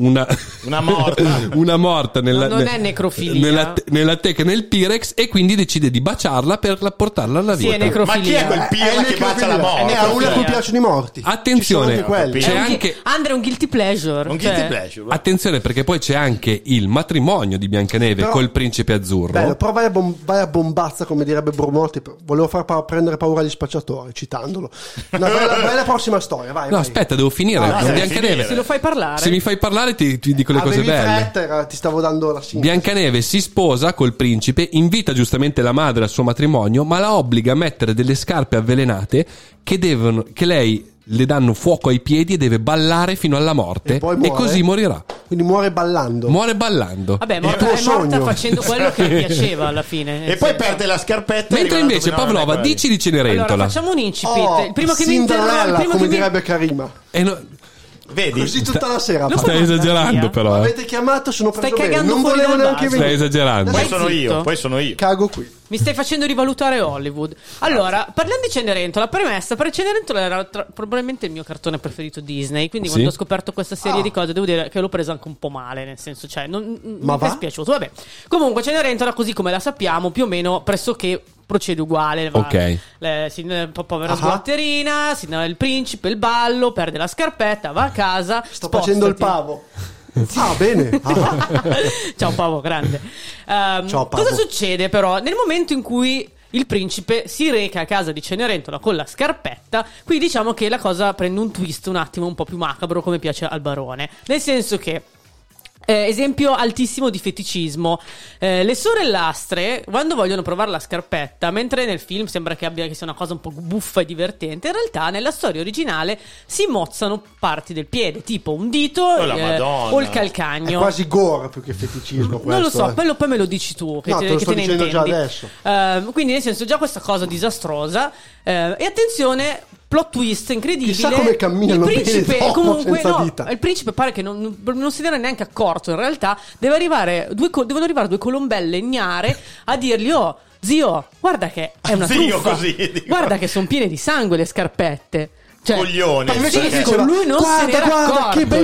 morta. Una morta non è necrofilia. nella teca, nel Pirex, e quindi decide di baciarla per portarla alla vita. Sì, è necrofilia. Ma chi è quel pirla che bacia la morta? È una a cui piacciono i morti. Attenzione, c'è anche Andrea, un guilty pleasure. Attenzione, perché poi c'è anche il matrimonio di Biancaneve col principe azzurro. Bello, però vai a bombazza, come direbbe Brumotti. Volevo far prendere paura agli spacciatori, citandolo. Vai la prossima storia, vai. Aspetta, devo finire. Biancaneve, se lo fai parlare. Se mi fai parlare ti dico le cose belle. Ti stavo dando la sintesi. Biancaneve si sposa col principe, invita giustamente la madre al suo matrimonio, ma la obbliga a mettere delle scarpe avvelenate che lei le danno fuoco ai piedi e deve ballare fino alla morte, e così morirà. Quindi muore ballando. Vabbè, è morta facendo quello che le piaceva alla fine. E poi perde la scarpetta. Mentre invece Pavlova, dici di Cenerentola. Allora facciamo un incipit. Il primo che mi interrompe, come direbbe Karima. Vedi? Così tutta la sera. Stai esagerando, però. Avete chiamato, sono preso Stai bene. cagando Non fuori volevo dal neanche vaso. venire. Stai esagerando. Poi sono io. Cago qui. Mi stai facendo rivalutare Hollywood. Allora, parliamo di Cenerentola. Premessa, per Cenerentola era probabilmente il mio cartone preferito Disney. Quindi quando ho scoperto questa serie di cose, devo dire che l'ho presa anche un po' male. Nel senso, cioè, non mi è dispiaciuto. Vabbè. Comunque, Cenerentola, così come la sappiamo, più o meno pressoché procede uguale. Povera sguatterina, il principe, il ballo, perde la scarpetta, va a casa. Sto facendo il pavo. Bene. Ciao Pavo, grande. Ciao, Pavo. Cosa succede però nel momento in cui il principe si reca a casa di Cenerentola con la scarpetta? Qui diciamo che la cosa prende un twist un attimo un po' più macabro, come piace al barone, nel senso che esempio altissimo di feticismo, le sorellastre quando vogliono provare la scarpetta, mentre nel film sembra che sia una cosa un po' buffa e divertente, in realtà nella storia originale si mozzano parti del piede, tipo un dito o il calcagno. È quasi gore più che feticismo questo. Non lo so, quello poi me lo dici tu, che te lo sto ne dicendo intendi. già adesso. Quindi nel senso, già questa cosa disastrosa, e attenzione, plot twist incredibile. Chissà come camminano il principe bene dopo, comunque senza dita. il principe pare che non se ne era neanche accorto. In realtà devono arrivare due colombelle ignare a dirgli: oh zio, guarda che è una truffa, guarda che sono piene di sangue le scarpette. Coglione, pazzesco, lui non se ne era accorto, che bei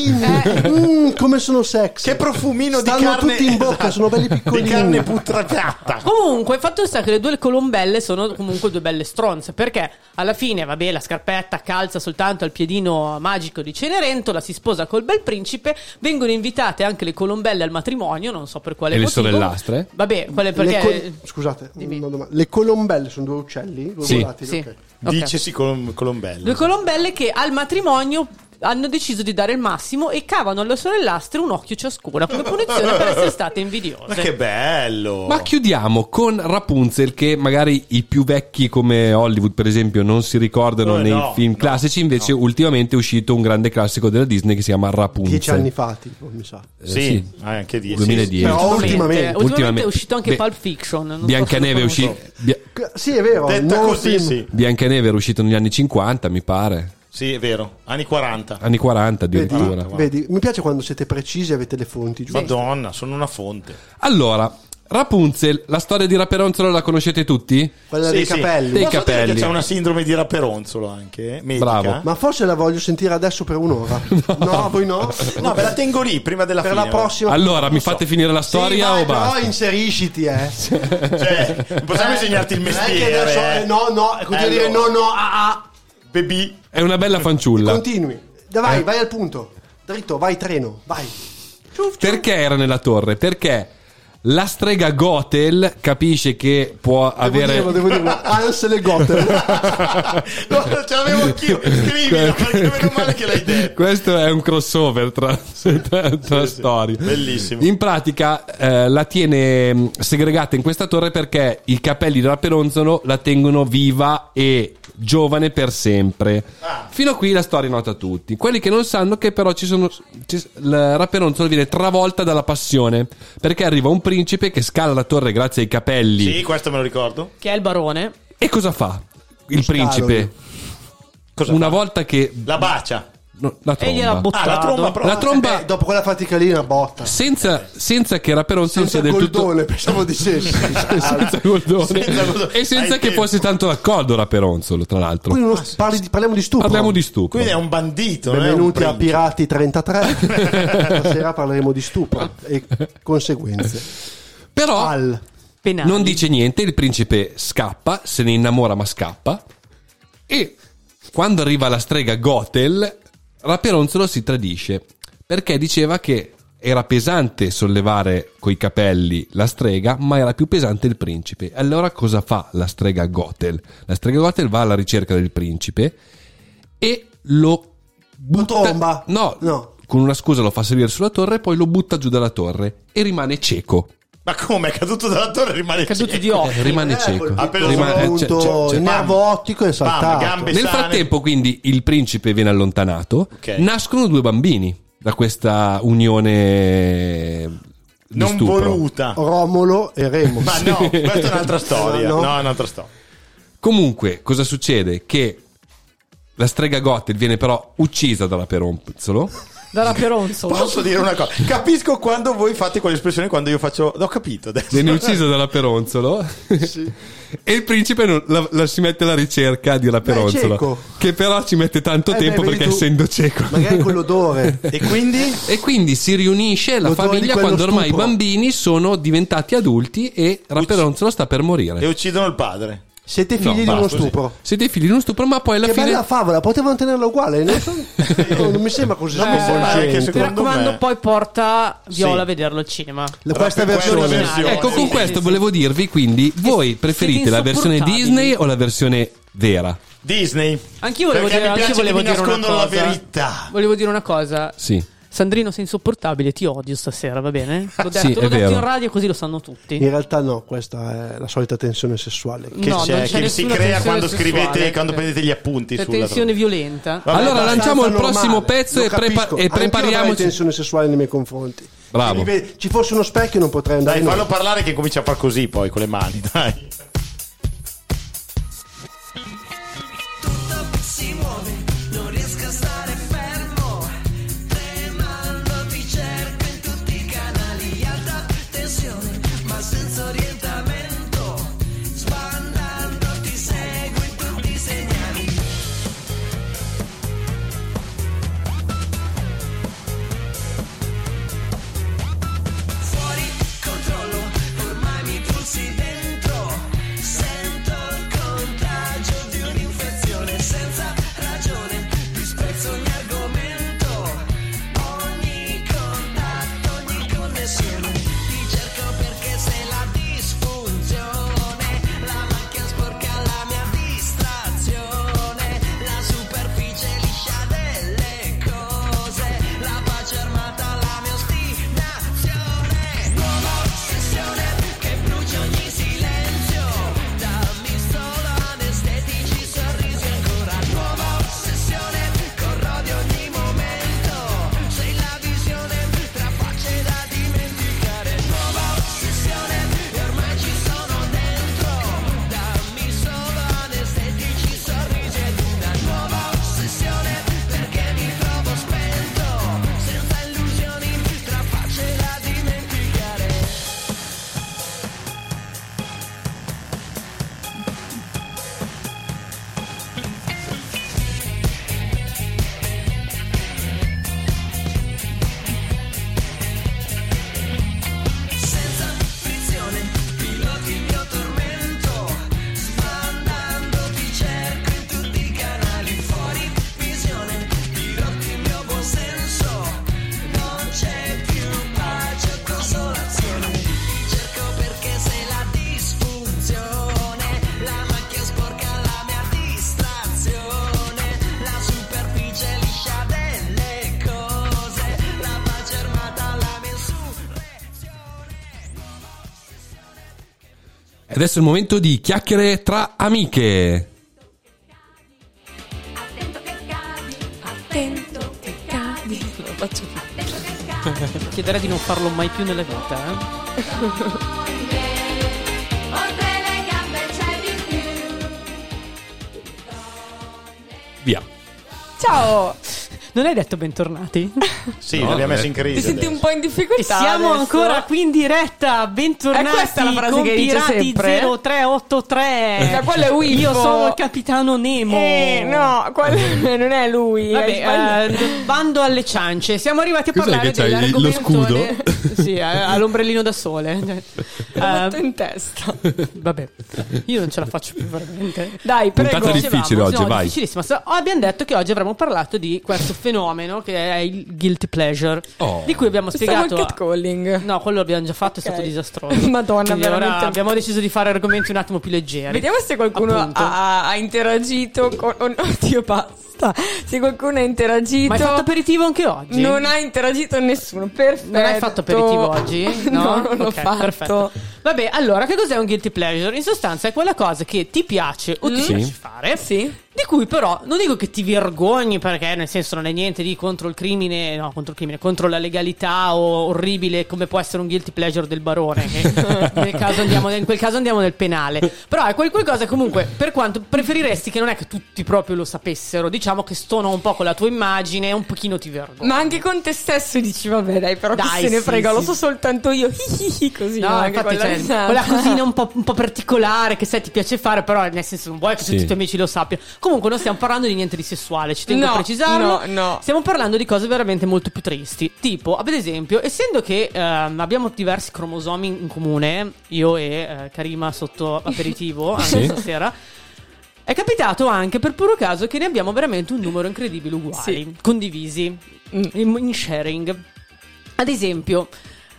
piedini, come sono sexy, che profumino stanno di carne, tutti in bocca, sono belli piccolini, di carne putrefata. Comunque il fatto sta che le due colombelle sono comunque due belle stronze, perché alla fine vabbè, la scarpetta calza soltanto al piedino magico di Cenerentola, si sposa col bel principe, vengono invitate anche le colombelle al matrimonio, non so per quale motivo. E le sorellastre? Vabbè, quelle perché scusate, le colombelle sono due uccelli? Sì. Volatili, sì. Okay. Dicesi colombelle. Due colombelle che al matrimonio hanno deciso di dare il massimo e cavano alle sorellastre un occhio ciascuna come punizione per essere state invidiose. Ma che bello! Ma chiudiamo con Rapunzel, che magari i più vecchi come Hollywood per esempio non si ricordano nei film classici, invece ultimamente è uscito un grande classico della Disney che si chiama Rapunzel. 10 anni fa, tipo, mi sa. Sì, anche 10. 2010. Però ultimamente è uscito anche Pulp Fiction. Biancaneve è uscito. Sì, è vero. Detta così, sì. Biancaneve era uscito negli anni 50, mi pare. Sì, è vero. Anni 40. Anni 40 addirittura. Vedi, mi piace quando siete precisi e avete le fonti giuste. Madonna, sono una fonte. Allora, Rapunzel, la storia di Raperonzolo la conoscete tutti? Quella dei capelli. Dei Posso dire capelli. che c'è una sindrome di Raperonzolo anche, medica? Bravo. Ma forse la voglio sentire adesso per un'ora. No, voi no? No, ve la tengo lì prima della Per fine. la prossima. Allora, mi fate finire la storia Sì, vai, o basta? però inserisciti, Cioè, non possiamo insegnarti il Non è che mestiere. adesso, no, continui a dire no, baby. È una bella fanciulla. Continui. Vai al punto. Dritto, vai treno, vai. Perché era nella torre? Perché la strega Gothel capisce che può avere... Devo dire, Ansel e Gothel. No, ce l'avevo anch'io. Scrivilo, perché meno male che l'hai detto. Questo è un crossover tra storie. Bellissimo. In pratica la tiene segregata in questa torre perché i capelli di Raperonzolo la tengono viva e giovane per sempre. Fino a qui la storia è nota a tutti. Quelli che non sanno che però la Raperonzolo viene travolta dalla passione perché arriva un principe che scala la torre grazie ai capelli. Sì, questo me lo ricordo. Che è il barone. E cosa fa il principe? Cosa Una fa? volta che La bacia. No, la E gliela tromba. buttato. La tromba proprio. La tromba Dopo quella fatica lì una botta. senza che Raperonzolo sia Senza del tutto Goldone, pensavo dicessi. senza Goldone Senza Goldone. e senza Hai che tempo. fosse tanto d'accordo Raperonzolo, tra l'altro. Quindi parliamo di stupro. Parliamo di stupro. Quindi è un bandito. non è un Benvenuti a principe. Pirati 33. Stasera parleremo di stupro e conseguenze. Però Penali. non dice niente, il principe scappa, se ne innamora ma scappa, e quando arriva la strega Gothel, Raperonzolo si tradisce perché diceva che era pesante sollevare coi capelli la strega, ma era più pesante il principe. Allora cosa fa la strega Gothel? La strega Gothel va alla ricerca del principe e lo butta, tromba. no, con una scusa lo fa salire sulla torre e poi lo butta giù dalla torre e rimane cieco. Ma come? È caduto dalla torre e rimane Caduti cieco? di occhi. Rimane cieco. Ha preso Appunto, il nervo ottico è Bam, saltato. gambe Nel sane. frattempo, quindi, il principe viene allontanato. Ok. Nascono 2 bambini da questa unione di Non stupro. voluta. Romolo e Remo. Ma no, questa è un'altra storia. No. No, è un'altra storia. Comunque, cosa succede? Che la strega Gothel viene però uccisa da Raperonzolo. Da Raperonzolo. Posso dire una cosa? Capisco quando voi fate quell'espressione quando io faccio. Ho capito adesso. Viene uccisa da Raperonzolo. E il principe la si mette alla ricerca di Raperonzolo. cieco. Che però ci mette tanto tempo vedi perché tu. essendo cieco. Magari quell'odore. E quindi? E quindi si riunisce la L'odore di famiglia quello quando ormai stupro. i bambini sono diventati adulti e Raperonzolo sta per morire. E uccidono il padre. Siete figli di basta, uno così. stupro. Siete figli di uno stupro, ma poi alla Che fine bella favola, potevano tenerla uguale. Non mi sembra così mi sembra che Mi secondo raccomando, me- poi porta Viola Sì. a vederlo al cinema. Questa Per quella versione. ecco, con Sì, questo sì, volevo dirvi, quindi, voi preferite la versione insopportabili. Disney o la versione vera? Disney. Anch'io volevo Perché dire, mi anch'io piace che volevo mi dire una nascondono cosa. la verità. Volevo dire una cosa. Sì. Sandrino, sei insopportabile, ti odio stasera, va bene? L'ho detto, Sì, l'ho è detto vero. in radio così lo sanno tutti. In realtà no, questa è la solita tensione sessuale. Che No, c'è? non c'è Che si nessuna crea tensione quando scrivete, sessuale. quando prendete gli appunti C'è sulla tensione violenta. Vabbè, Allora basta. lanciamo il Normale. prossimo pezzo Lo e, capisco. Anch'io avrei prepariamoci. tensione sessuale nei miei confronti. Bravo. Ci fosse uno specchio non potrei andare Dai, in fallo onda. parlare che comincia a far così poi con le mani, dai. Si muove, non riesco a stare fermo. Tremando ti cerco in tutti i canali. Alta tensione, ma senza orientamento. Sbandando ti seguo in tutti i segnali. Fuori controllo, ormai mi pulsi dentro. Adesso è il momento di chiacchiere tra amiche. Attento che cadi. Lo faccio più. Chiederei di non farlo mai più nella vita, Via. Ciao. Non hai detto bentornati? Sì, l'abbiamo messo in crisi. Ti senti adesso. un po' in difficoltà? Siamo adesso? ancora qui in diretta. Bentornati È questa la frase con che dice Pirati sempre? 0383. Quello è Wilfo. Io sono il capitano Nemo. No, quello non è lui. Vabbè, bando alle ciance. Siamo arrivati a Cos'è parlare che c'hai dell'argomento. lo scudo? Sì, all'ombrellino da sole. Lo metto in testa. Vabbè, io non ce la faccio più veramente. Dai, prego. Puntata difficile oggi, vai. Difficilissima. Abbiamo detto che oggi avremmo parlato di questo fenomeno che è il guilty pleasure, di cui abbiamo spiegato il catcalling. No, quello l'abbiamo già fatto, è stato disastroso. Madonna, quindi ora veramente. abbiamo deciso di fare argomenti un attimo più leggeri. Vediamo se qualcuno Appunto. ha interagito con... Oddio, basta. Se qualcuno ha interagito... Ma hai fatto aperitivo anche oggi? Non ha interagito nessuno. Perfetto. Non hai fatto aperitivo oggi? No, non l'ho Ok, fatto. Perfetto. Vabbè, allora, che cos'è un guilty pleasure? In sostanza è quella cosa che ti piace o ti piace fare, di cui però non dico che ti vergogni, perché nel senso non è niente di contro il crimine, contro la legalità o orribile come può essere un guilty pleasure del barone, che in quel caso andiamo nel penale. Però è qualcosa comunque, per quanto preferiresti che non è che tutti proprio lo sapessero, diciamo che stona un po' con la tua immagine e un pochino ti vergogni. Ma anche con te stesso dici, vabbè dai, però chi se ne frega, lo so soltanto io. Così. No, anche infatti c'è quella cosina un po' particolare che sai ti piace fare, però nel senso non vuoi che tutti i tuoi amici lo sappiano. Comunque non stiamo parlando di niente di sessuale, ci tengo a precisarlo. No. Stiamo parlando di cose veramente molto più tristi. Tipo, ad esempio, essendo che abbiamo diversi cromosomi in comune, io e Karima sotto aperitivo anche stasera, è capitato anche per puro caso che ne abbiamo veramente un numero incredibile uguali, condivisi in sharing. Ad esempio,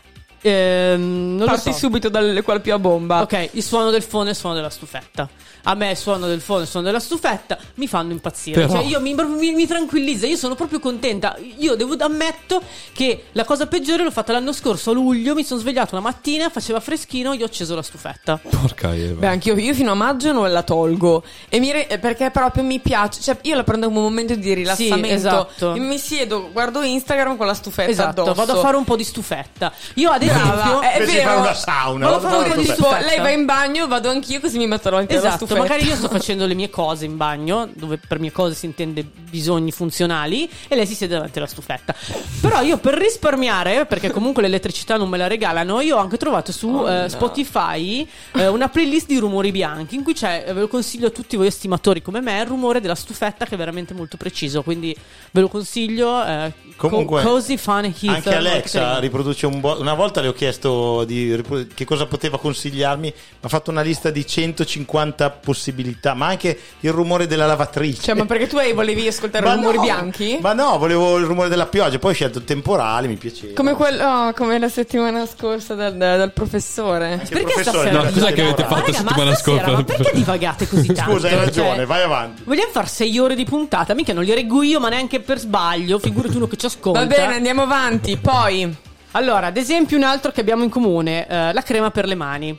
non Parti lo so. subito dal qual più a bomba. Ok, il suono del phone e il suono della stufetta. A me il suono del phone e il suono della stufetta mi fanno impazzire. Però... Cioè io mi tranquillizza, io sono proprio contenta. Io ammetto che la cosa peggiore l'ho fatta l'anno scorso a luglio. Mi sono svegliato una mattina, faceva freschino, io ho acceso la stufetta. Porca Eva. Beh, anche io fino a maggio non la tolgo. Perché proprio mi piace. Cioè, io la prendo come un momento di rilassamento. Sì, esatto. Mi siedo, guardo Instagram con la stufetta Esatto, addosso. vado a fare un po' di stufetta. Io ad esempio è Invece di vero. fare una sauna, Vado a fare un po' di stufetta. stufetta. Lei va in bagno, vado anch'io, così mi metto davanti alla Esatto, stufetta. magari io sto facendo le mie cose in bagno, dove per mie cose si intende bisogni funzionali, e lei si siede davanti alla stufetta. Però io per risparmiare, perché comunque l'elettricità non me la regalano, io ho anche trovato su Spotify una playlist di rumori bianchi, in cui c'è, ve lo consiglio a tutti voi estimatori come me, il rumore della stufetta, che è veramente molto preciso, quindi ve lo consiglio. Comunque Cozy Fun Heat. anche Alexa riproduce una volta le ho chiesto che cosa poteva consigliarmi, mi ha fatto una lista di 150 possibilità, ma anche il rumore della lavatrice. Cioè, ma perché tu volevi ascoltare rumori bianchi? Ma no, volevo il rumore della pioggia, poi ho scelto il temporale, mi piaceva. Come la settimana scorsa dal professore. Perché stasera? No, cos'è che avete fatto settimana scorsa? Ma perché divagate così tanto? Scusa, hai ragione, Cioè, vai avanti. vogliamo fare 6 ore di puntata? Mica non li reggo io, ma neanche per sbaglio. Figurati uno che ci ascolta. Va bene, andiamo avanti. Poi, allora, ad esempio, un altro che abbiamo in comune, la crema per le mani.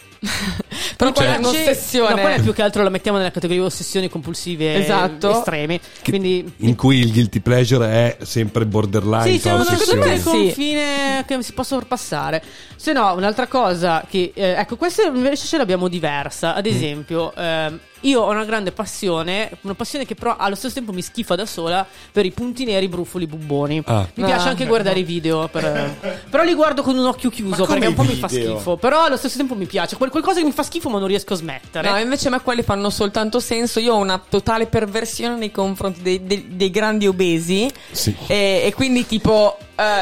però quella è un'ossessione. No, quella più che altro la mettiamo nella categoria ossessioni compulsive estreme. Quindi In cui il guilty pleasure è sempre borderline. sì, tra secondo me è il ossessioni. confine che si può sorpassare. Se no, un'altra cosa che ecco, questa invece ce l'abbiamo diversa. Ad esempio, io ho una grande passione, una passione che però allo stesso tempo mi schifa da sola, per i punti neri, brufoli, bubboni. Mi piace anche guardare i video, però li guardo con un occhio chiuso, perché un po' mi fa schifo. Però allo stesso tempo mi piace. Qualcosa che mi fa schifo ma non riesco a smettere. No, invece a me quelli fanno soltanto senso. Io ho una totale perversione nei confronti dei grandi obesi. Sì. E quindi tipo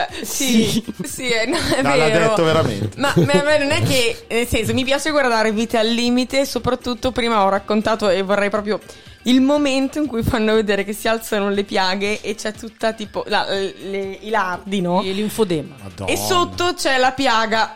sì, è No, vero. l'ha detto veramente. Ma non è che, nel senso, mi piace guardare Vite al limite. Soprattutto prima ho raccontato, e vorrei proprio il momento in cui fanno vedere che si alzano le piaghe e c'è tutta tipo i lardi, no? Il linfodema. E sotto c'è la piaga.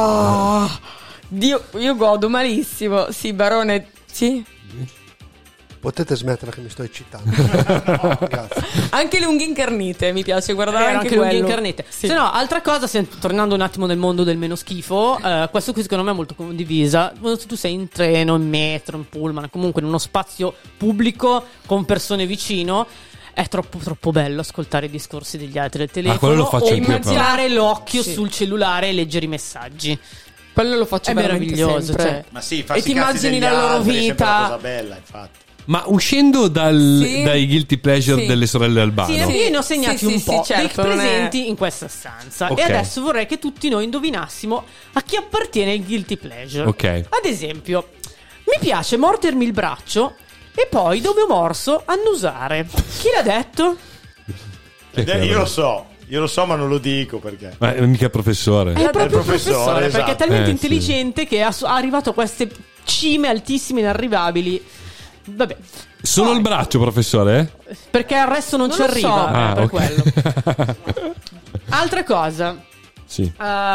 Oh, Dio, io godo malissimo. Sì, Barone, sì. Potete smettere che mi sto eccitando. Grazie. Anche le unghie incarnite, mi piace guardare Anche le unghie quello. incarnite. Sì. Se no, altra cosa, tornando un attimo nel mondo del meno schifo, questo qui secondo me è molto condivisa. Quando tu sei in treno, in metro, in pullman, comunque in uno spazio pubblico con persone vicino, è troppo bello ascoltare i discorsi degli altri del telefono quello lo faccio o anch'io, immaginare l'occhio Sì. sul cellulare e leggere i messaggi. Quello lo faccio È veramente meraviglioso, sempre. cioè. Ma sì, E farsi ti i cazzi immagini degli la loro altri è sempre una vita. cosa bella, infatti. Ma uscendo Sì. dai guilty pleasure Sì. delle sorelle Albano, Sì, io ne ho segnati Sì, un sì, po' sì, certo, dei non è- presenti in questa stanza. Ok. E adesso vorrei che tutti noi indovinassimo a chi appartiene il guilty pleasure. Ok. Ad esempio, mi piace mordermi il braccio e poi, dove ho morso, annusare. Chi l'ha detto? Io lo so, ma non lo dico perché. ma è mica professore. È proprio il professore, esatto. perché è talmente Sì. intelligente che è arrivato a queste cime altissime, inarrivabili. Vabbè, Solo il braccio, professore? perché al resto non ci lo so. arriva. Per ok. quello. Altra cosa. Sì.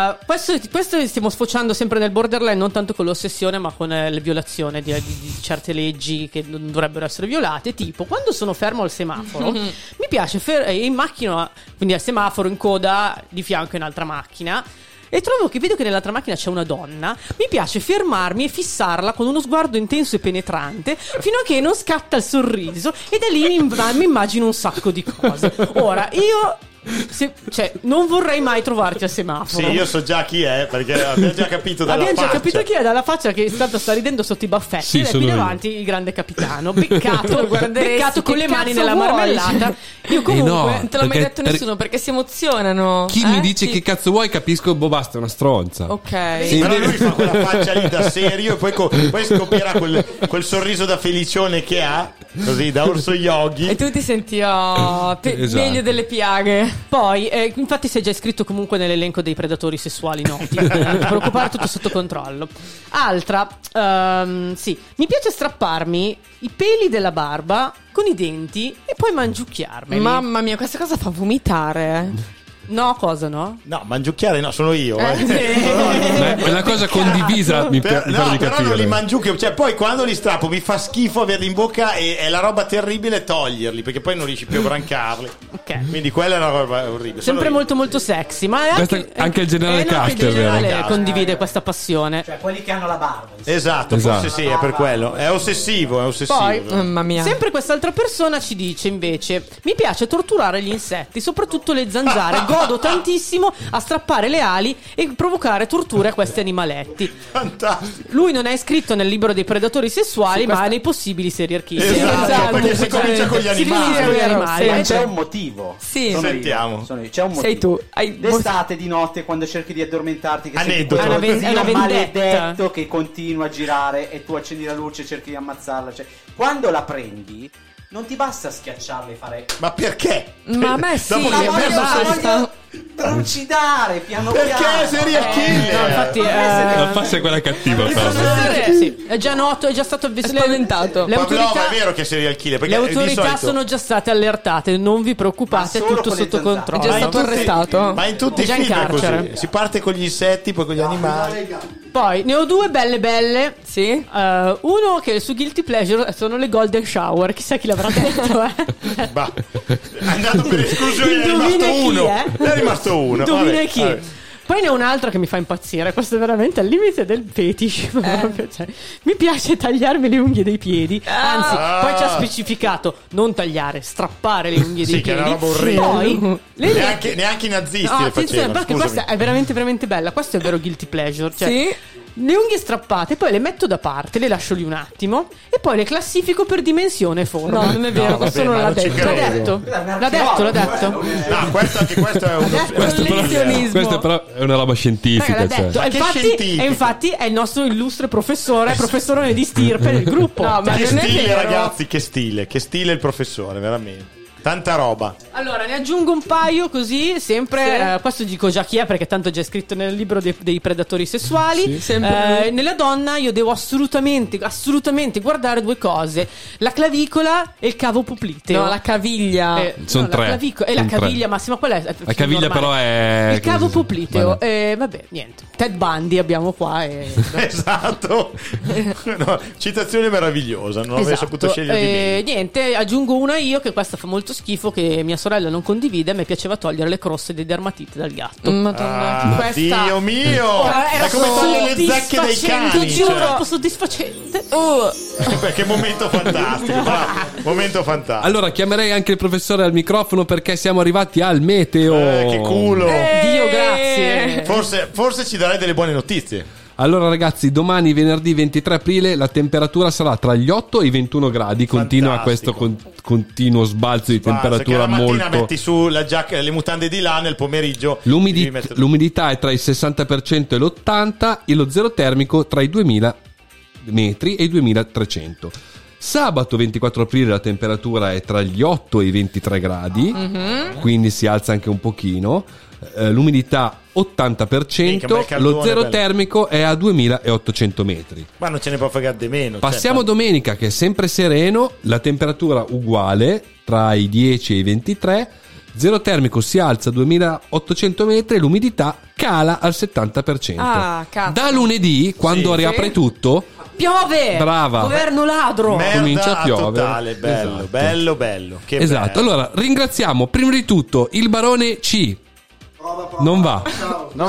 Questo stiamo sfociando sempre nel borderline, non tanto con l'ossessione, ma con la violazione di certe leggi che non dovrebbero essere violate. Tipo, quando sono fermo al semaforo, mi piace in macchina, quindi al semaforo, in coda, di fianco in un'altra macchina. E trovo che vedo che nell'altra macchina c'è una donna. Mi piace fermarmi e fissarla con uno sguardo intenso e penetrante fino a che non scatta il sorriso. E da lì mi immagino un sacco di cose. Ora, io non vorrei mai trovarti al semaforo. Sì, io so già chi è, perché abbiamo già capito dalla Abbiamo già faccia. capito chi è dalla faccia, che intanto sta ridendo sotto i baffetti. Sì, ed è sono qui io. davanti il grande capitano. Beccato, Guarderesti, beccato con che le mani cazzo nella vuoi? marmellata. Io comunque no. Non te l'ha mai Perché- detto nessuno perché si emozionano. Chi mi dice Sì. che cazzo vuoi, capisco, basta, è una stronza. Ok. Sì. Però lui fa quella faccia lì da serio e poi scoppierà quel sorriso da felicione che ha, così da orso yogi. E tu ti senti Esatto. meglio delle piaghe. poi, infatti, sei già iscritto comunque nell'elenco dei predatori sessuali noti. Non ti preoccupare, tutto sotto controllo. Altra, sì, mi piace strapparmi i peli della barba con i denti e poi mangiucchiarmeli. Mamma mia, questa cosa fa vomitare. No, cosa no? No, mangiucchiare no, sono io. Beh, è una cosa condivisa, mi pare di No, però capire. non li mangiucchio, cioè poi quando li strappo mi fa schifo averli in bocca e è la roba terribile toglierli, perché poi non riesci più a brancarli. Ok. Quindi quella è una roba orribile. Sono Sempre io. molto molto sexy. Ma è Questo anche il generale no, anche Custer, il generale vero? condivide questa passione. Cioè quelli che hanno la barba. insomma. Esatto, forse sì, è per quello. È ossessivo, è ossessivo. Poi, Mamma mia. sempre quest'altra persona ci dice invece: mi piace torturare gli insetti, soprattutto le zanzare. Godo tantissimo a strappare le ali e provocare torture a questi animaletti. Fantastico. Lui non è iscritto nel libro dei predatori sessuali, ma nei possibili serial killer. Esatto, perché si comincia con gli Si comincia animali. con gli Vero, animali. sì. Ma c'è un motivo. Sì. Sono io, Sentiamo. sono io. C'è un motivo. Sei tu. D'estate, di notte, quando cerchi di addormentarti, che Aneddoto. sei tipo È una zio vendetta. maledetto che continua a girare e tu accendi la luce e cerchi di ammazzarla. Cioè, quando la prendi, non ti basta schiacciarla e fare. Ma perché? Ma a me sì, Dopo che a me abbiamo- basta. Trucidare piano Perché piano. serial killer? No, infatti, La faccia è quella cattiva, però. sì, è già noto, è già stato spaventato. Le Pavlova autorità, è vero che è serial killer, le perché di autorità solito sono già state allertate, non vi Ma preoccupate, è solo tutto con le sotto zanzare. controllo. È già Ma in stato tutti- arrestato. Ma in tutti i Già in film è carcere. così. Si parte con gli insetti, poi con gli animali. Poi ne ho due belle. Sì. Uno che su Guilty Pleasure sono le golden shower. Chissà chi l'avrà detto, Bah, è andato per esclusione, è Indovina rimasto chi uno. è? È rimasto uno. Indovina Vabbè, chi. vabbè. Poi ne ho un altro che mi fa impazzire. Questo è veramente al limite del fetish. Proprio, cioè, mi piace tagliarmi le unghie dei piedi. Anzi, poi ci ha specificato non tagliare, strappare le unghie Sì, dei che è piedi. una roba orribile. Poi Neanche i nazisti No, le attenzione, facevano. perché Scusami. questa è veramente bella. Questo è vero guilty pleasure. Cioè, Sì. le unghie strappate, poi le metto da parte, le lascio lì un attimo e poi le classifico per dimensione e forma. No, non è vero, questo vabbè, non ma l'ha non ci detto. L'ha credo. detto. L'ha detto. No, anche questo è uno Questo però è una roba scientifica. Raga, l'ha Cioè. detto. Ma E che infatti, scientifico? e infatti è il nostro illustre professorone di stirpe del gruppo. No, ma Che non è stile, vero. ragazzi, che stile il professore, veramente. Tanta roba. Allora, ne aggiungo un paio così, sempre. Questo dico già chi è, perché tanto è già scritto nel libro dei predatori sessuali. Nella donna io devo assolutamente guardare due cose: la clavicola e il cavo popliteo. No, la caviglia. Sono tre. La caviglia, massima quella è la caviglia, normale. però è il cavo popliteo. Vabbè, niente. Ted Bundy abbiamo qua. Esatto. No, citazione meravigliosa. Non avrei saputo scegliere di meglio. Niente, aggiungo una io, che questa fa molto schifo, che mia sorella non condivide. A me piaceva togliere le croste dei dermatiti dal gatto. Madonna. Dio mio! Era è come togliere le zacche dai cani. Troppo soddisfacente. Che momento fantastico. Momento fantastico. Allora chiamerei anche il professore al microfono, perché siamo arrivati al meteo. Che culo. Dio grazie. Forse ci darai delle buone notizie. Allora ragazzi, domani venerdì 23 aprile la temperatura sarà tra gli 8 e i 21 gradi. Continua questo continuo sbalzo di temperatura la mattina molto. metti su la giacca, le mutande di là, nel pomeriggio l'umidità è tra il 60% e l'80%, e lo zero termico tra i 2000 metri e i 2300. Sabato 24 aprile la temperatura è tra gli 8 e i 23 gradi, quindi si alza anche un pochino. L'umidità 80%, lo zero termico è a 2800 metri. Ma non ce ne può fregare di meno. Passiamo domenica, che è sempre sereno, la temperatura uguale tra i 10 e i 23, zero termico si alza a 2800 metri e l'umidità cala al 70%. Da lunedì, quando riapre tutto, piove. Brava. Governo ladro. Comincia a piovere. Totale, bello, Esatto. bello. Che esatto. bello. Allora, ringraziamo prima di tutto il barone C. Non va. Non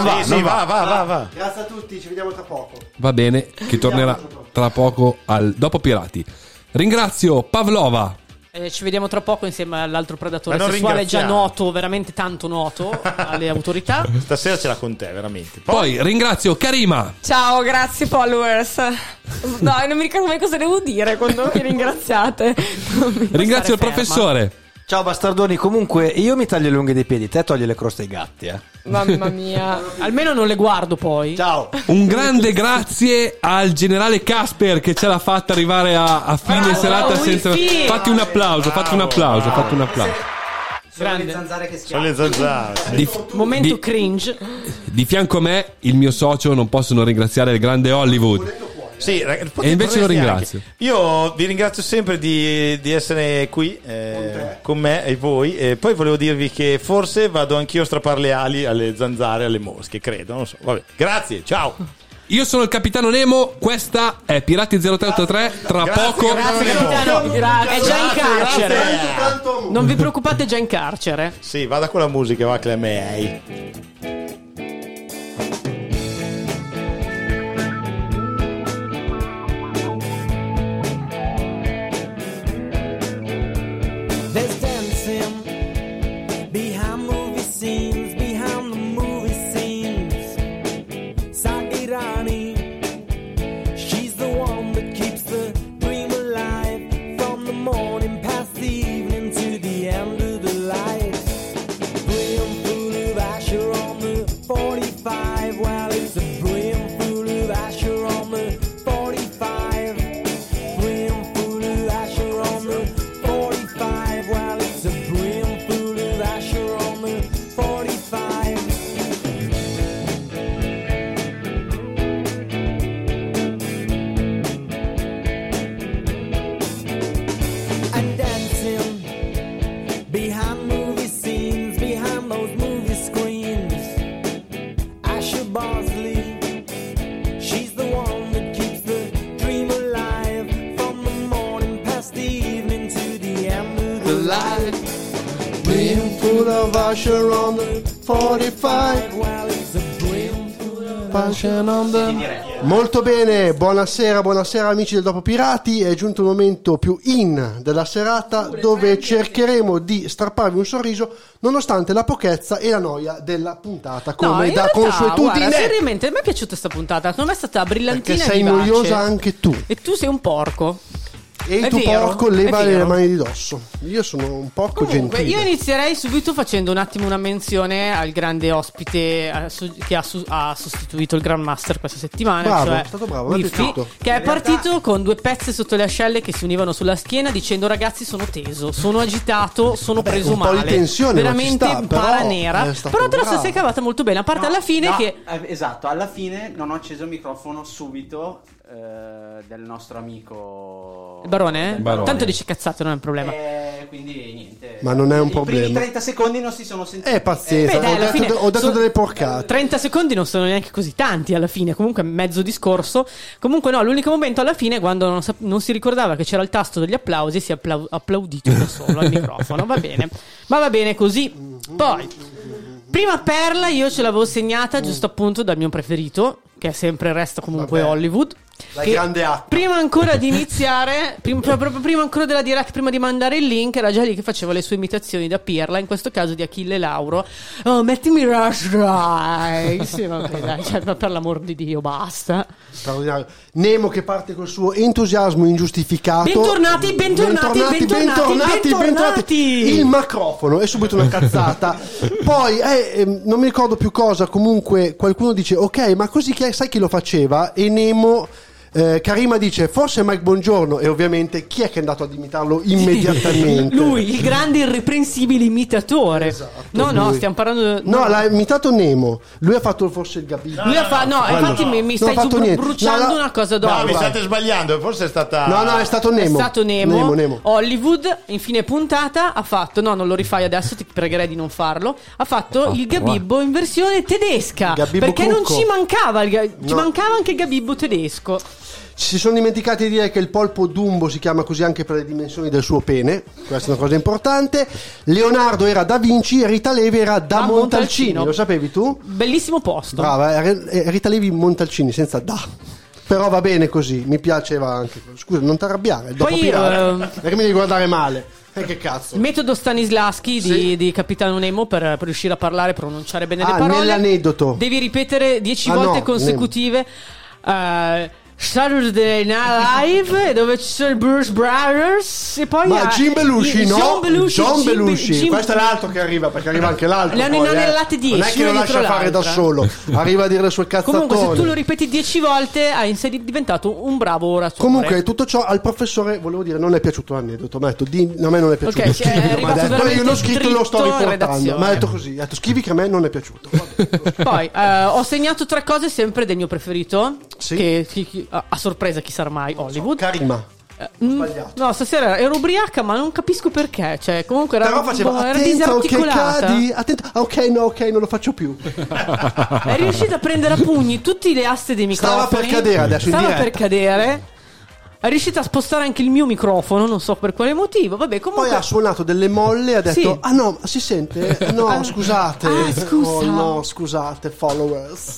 va. Grazie a tutti, ci vediamo tra poco. Va bene, che tornerà tra poco dopo Pirati. Ringrazio Pavlova. Ci vediamo tra poco insieme all'altro predatore Ma non sessuale già ringraziamo. noto, veramente tanto noto alle autorità. Stasera ce l'ha con te, veramente. Poi ringrazio Karima. Ciao, grazie followers. No, non mi ricordo mai cosa devo dire quando mi ringraziate. Ringrazio il professore. Ciao bastardoni, comunque io mi taglio le unghie dei piedi, te togli le croste ai gatti, Mamma mia. Almeno non le guardo poi. Ciao. Un grande grazie al generale Casper, che ce l'ha fatta arrivare a fine serata senza. Fatti un applauso. Sono le zanzare che Sono schiaffano. le zanzare. Momento cringe. Di fianco a me, il mio socio, non posso non ringraziare il grande Hollywood. Sì, E invece lo ringrazio. Io vi ringrazio sempre di essere qui con me e voi. E poi volevo dirvi che forse vado anch'io a strappare le ali alle zanzare, alle mosche, credo, non so. Vabbè. Grazie, ciao. Io sono il capitano Nemo, questa è Pirati 0383, tra poco. Grazie capitano. È già in carcere. Non vi preoccupate, è già in carcere. Sì, vada con la musica, va Clemei. There's dancing behind movie scenes, behind the movie scenes. Sagirani, she's the one that keeps the dream alive from the morning past the evening to the end of the light. Brimful of Asher on the 45, well, it's a brimful of Asher on the 45. Brimful of Asher on the 45, well, it's a brimful of Asher on the 45. And dancing behind movie scenes, behind those movie screens. Asher Bosley, she's the one that keeps the dream alive from the morning past the evening to the end of the light. Brimful of Usher on the 45. Well, it's a brimful of Passion on the... Molto bene, buonasera amici del Dopo Pirati. È giunto il momento più in della serata, dove cercheremo di strapparvi un sorriso nonostante la pochezza e la noia della puntata, come in da realtà, consuetudine. guarda, seriamente, a me è piaciuta questa puntata. Secondo me è stata brillantina Perché e sei vivace. noiosa anche tu. E tu sei un porco. E È tu vero, porco è leva le vero. mani di dosso. Io sono un porco Comunque, gentile. io inizierei subito facendo un attimo una menzione al grande ospite che ha sostituito il Grandmaster questa settimana, Bravo, cioè è stato bravo, mi è Wilfy, piaciuto. che è partito con 2 pezze sotto le ascelle che si univano sulla schiena dicendo: ragazzi, sono teso, sono agitato, sono preso un po' male, di tensione, ma veramente ci sta, però paranera. è stato Però te la bravo. sei cavata molto bene, a parte alla fine No, che esatto, alla fine non ho acceso il microfono subito del nostro amico il barone? del barone. Tanto dici cazzate, non è un problema. Quindi niente. Ma non è un I primi problema. 30 secondi non si sono sentiti. Pazienza, Beh, dai, alla fine ho detto sono- delle porcate. 30 secondi non sono neanche così tanti alla fine, comunque mezzo discorso. Comunque no, l'unico momento alla fine quando non si ricordava che c'era il tasto degli applausi si è applaudito da solo al microfono, va bene. Ma va bene così. Poi prima perla io ce l'avevo segnata giusto appunto dal mio preferito, che è sempre resta comunque Vabbè. Hollywood. La Che grande H. prima ancora di iniziare, proprio prima ancora della direct, prima di mandare il link, era già lì che faceva le sue imitazioni da pirla, in questo caso di Achille Lauro. Oh, mettimi Rush Dry. Sì, vabbè, dai, cioè, ma per l'amor di Dio, basta. Straordinario. Nemo che parte col suo entusiasmo ingiustificato. Bentornati. Il macrofono è subito una cazzata. Poi non mi ricordo più cosa. Comunque qualcuno dice: ok, ma così sai chi lo faceva? E Nemo. Karima dice forse Mike Bongiorno, e ovviamente chi è che è andato ad imitarlo immediatamente? Lui, il grande irreprensibile imitatore. Esatto, no, lui. stiamo parlando. No, l'ha imitato Nemo. Lui ha fatto forse il Gabino. Lui ha fatto. No, infatti mi stai bruciando una cosa dopo. No, mi state sbagliando, forse è stata... No, è stato Nemo. È stato Nemo. Nemo. Hollywood, infine puntata, ha fatto. No, non lo rifai adesso, ti pregherei di non farlo. Ha fatto il Gabibbo in versione tedesca. Gabibbo perché non Crucco. ci mancava ci No. mancava anche il Gabibbo tedesco. Si sono dimenticati di dire che il polpo Dumbo si chiama così anche per le dimensioni del suo pene. Questa è una cosa importante. Leonardo era Da Vinci, Rita Levi era da Montalcini. Lo sapevi tu? Bellissimo posto. Brava, Rita Levi Montalcini senza da. Però va bene così, mi piaceva anche. Scusa, non ti arrabbiare, dopo Poi, pirata. Perché mi devi guardare male? Che cazzo? Metodo Stanislavski di Capitano Nemo per riuscire a parlare e pronunciare bene le parole. Nell'aneddoto. Devi ripetere 10 volte no, consecutive. Saturday Night Live, dove ci sono i Bruce Brothers e poi Ma Jim Belushi, no? John Jim Belushi. Questo è l'altro che arriva, perché arriva anche l'altro. Le hanno poi, inanellate 10, non è che lo una lascia dietro fare da l'altra. solo, arriva a dire le sue cazzatone. Comunque, se tu lo ripeti 10 volte, sei diventato un bravo oratore. Comunque, tutto ciò al professore, volevo dire, non è piaciuto l'aneddoto. Mi ha detto, a me non è piaciuto. Ok, è Scrivilo, arrivato mi ha detto. veramente Io l'ho scritto e lo sto dritto in riportando. redazione. Mi ha detto così: ha detto, scrivi che a me non è piaciuto. Poi ho segnato 3 cose sempre del mio preferito. Sì. Che a sorpresa chi sarà mai, Hollywood. Karima. No, stasera ero ubriaca, ma non capisco perché. Cioè, comunque era, Però faceva era attento che disarticolata. cadi, attento. Ok, non lo faccio più. È riuscita a prendere a pugni tutte le aste dei microfoni. Stava per cadere adesso in Stava diretta. per cadere. È riuscita a spostare anche il mio microfono, non so per quale motivo. Vabbè, comunque. Poi ha suonato delle molle e ha detto: Sì. ah no, si sente? No, scusate. scusa. Oh, no, scusate, followers.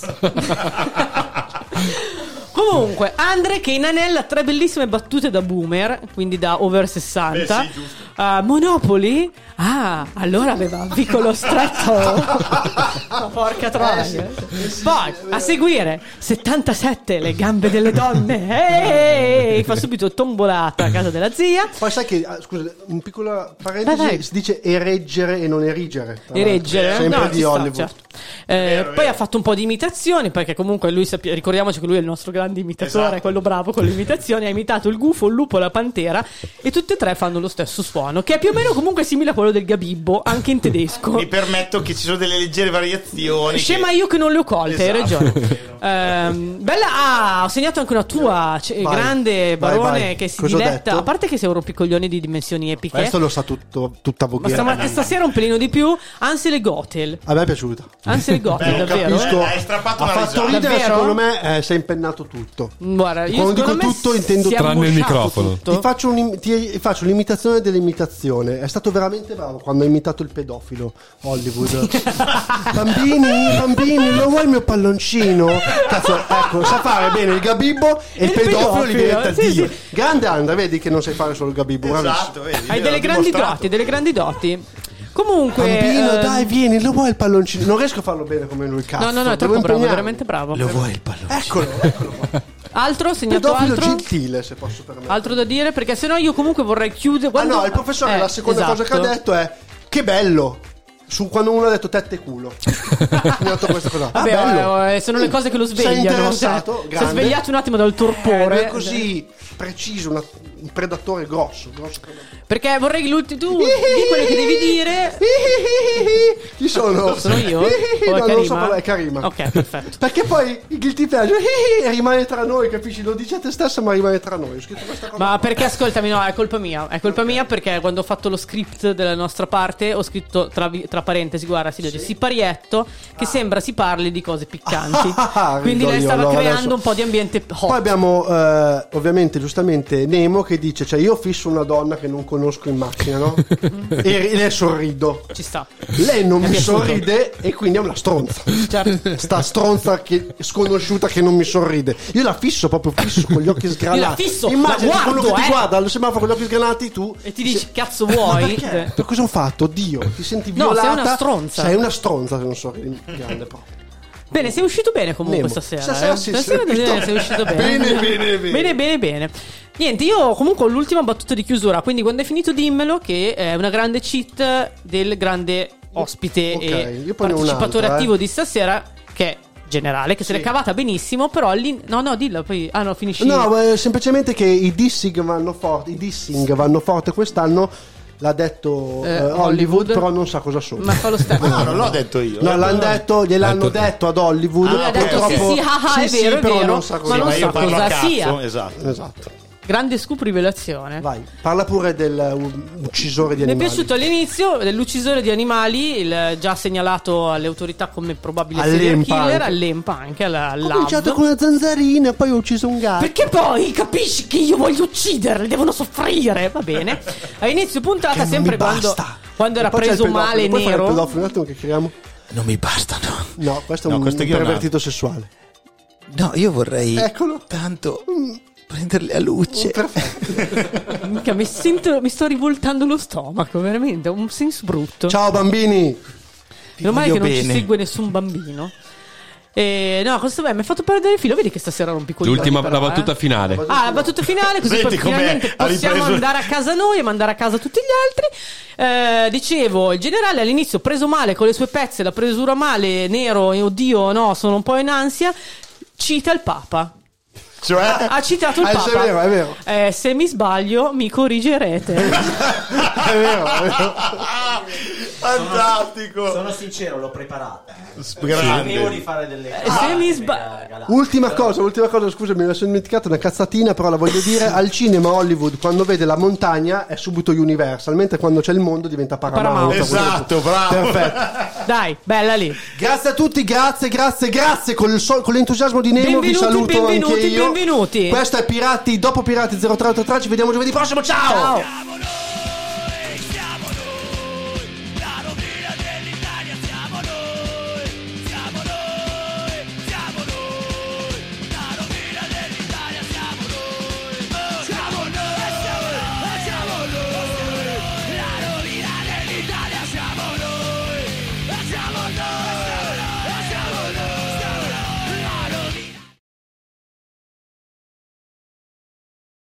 Comunque, Andre che inanella 3 bellissime battute da boomer, quindi da over 60. Beh, sì, giusto. Monopoli? Ah, allora aveva piccolo stretto. Ma porca troia. Poi, a seguire, 77, le gambe delle donne. Fa subito tombolata a casa della zia. Poi sai che, scusa, un piccolo parentesi, Vai. si dice ereggere e non erigere. tra Ereggere, l'altro. Sempre no, di ci sta, Hollywood. certo. Poi ha fatto un po' di imitazioni, perché comunque lui ricordiamoci che lui è il nostro grande imitatore, Esatto. quello bravo con le imitazioni. Ha imitato il gufo, il lupo e la pantera, e tutte e 3 fanno lo stesso suono, che è più o meno comunque simile a quello del Gabibbo, anche in tedesco. Mi permetto che ci sono delle leggere variazioni. Scema io che non le ho colte, hai Esatto. ragione. Bella, ho segnato anche una tua grande barone vai. che si Cosa ho diletta. detto? A parte che sei un rompicoglioni di dimensioni epiche, Questo lo sa tutta ma Voghera. stasera un pelino di più. Ansel e Gothel. A me è piaciuta. Ansel e Gothel, Beh, davvero? Capisco. Hai strappato Ha una fatto risata. ridere, Davvero? secondo me si è impennato tutto. Guarda, io Quando dico secondo me tutto intendo si è Tranne il ammosciato microfono. tutto. Ti faccio l'imitazione dell'imitazione. È stato veramente bravo quando ha imitato il pedofilo Hollywood. bambini, lo vuoi il mio palloncino? Cazzo, ecco, sa fare bene il Gabibbo e il pedofilo li diventa sì, Dio. sì. Grande Andrea, vedi che non sai fare solo il Gabibbo. Esatto, vedi. Hai delle grandi doti, Comunque, Bambino, dai, vieni, lo vuoi il palloncino? Non riesco a farlo bene come lui, cazzo. No, è Devo troppo bravo, impegnarmi. veramente bravo. Lo vuoi il palloncino? Eccolo qua. Altro? Segnato Pedofilo altro? gentile, se posso permettere. Altro da dire? Perché sennò io comunque vorrei chiudere. No, il professore la seconda cosa che ha detto è che bello. Quando uno ha detto tette e culo. Mi ha detto questa cosa. Vabbè, sono le cose che lo svegliano. Sei interessato? Si è svegliato un attimo dal torpore. È così preciso, un predatore grosso. Perché vorrei che tu di quello che devi dire. Chi sono? Sono io? No, non lo so, è Karima. Ok, perfetto. Perché poi il guilty pleasure rimane tra noi, capisci? Lo dici a te stessa, ma rimane tra noi. Ho scritto questa cosa. Ma perché ascoltami, no, è colpa mia. È colpa mia perché quando ho fatto lo script della nostra parte ho scritto tra parentesi, guarda, si legge siparietto, che sembra si parli di cose piccanti. Quindi lei stava creando un po' di ambiente hot. Poi abbiamo ovviamente giustamente Nemo che dice, cioè io fisso una donna che non conosco in macchina, no? E le sorrido. Ci sta. Lei non mi sorride e quindi è una stronza. Certo. Sta stronza sconosciuta che non mi sorride. Io la fisso proprio con gli occhi sgranati. Io la fisso, immagina la guardo, quello che ti guarda allo semaforo con gli occhi sgranati, tu e ti dici cazzo vuoi? Per cosa ho fatto? Dio, ti senti violata? No, sei una stronza. Sei una stronza se non sorridi. Grande proprio. Bene, sei uscito bene comunque Nemo. stasera. Stasera Sei uscito bene. Bene. Niente, io comunque ho l'ultima battuta di chiusura. Quindi quando hai finito dimmelo, che è una grande cheat del grande ospite e partecipatore attivo di stasera, che è Generale, che se l'è cavata benissimo. Però no, dillo poi. Ah no, finisci. No, semplicemente che i dissing vanno forte quest'anno. L'ha detto Hollywood, però non sa cosa sono. Ma fa lo stesso. No, non l'ho detto io. No, gliel'hanno detto ad Hollywood. Lui ha detto sì, è vero, però vero, non sa cosa ma non sa cosa sia. Esatto. Grande scoop rivelazione. Vai, parla pure dell'uccisore di animali. Mi è piaciuto all'inizio dell'uccisore di animali, già segnalato alle autorità come probabile serial killer, all'EMPA anche Ho cominciato con una zanzarina, poi ho ucciso un gatto. Perché poi capisci che io voglio ucciderli, devono soffrire, va bene. A inizio puntata, sempre quando era preso male poi nero. Un attimo che creiamo. Non mi bastano. No, questo è un pervertito sessuale. No, io vorrei Eccolo. tanto prenderli a luce. Perfetto. Mica, mi sto rivoltando lo stomaco, veramente, un senso brutto. Ciao bambini. Meno male che non ci segue nessun bambino. No, questo mi ha fatto perdere il filo. Vedi che stasera rompi coglioni. L'ultima, la battuta finale. La battuta finale, così poi finalmente possiamo andare a casa noi e mandare a casa tutti gli altri. Dicevo, il generale all'inizio preso male con le sue pezze, la presura male, nero, oddio, no, sono un po' in ansia. Cita il Papa. Cioè? Ha citato il Papa. È vero. Se mi sbaglio mi corrigerete. È vero. Fantastico. Sono sincero, l'ho preparata. Grande. Sapevo di fare delle Se mi sbaglio. Ultima cosa, scusami, mi sono dimenticato una cazzatina, però la voglio dire. Al cinema Hollywood, quando vede la montagna è subito Universal, mentre quando c'è il mondo diventa Paramount. Esatto, bravo. Perfetto. Dai, bella lì. Grazie a tutti, grazie. Con l'entusiasmo di Nemo vi saluto anche io. Benvenuti. Questo è Pirati, dopo Pirati 0383. Ci vediamo giovedì prossimo. Ciao.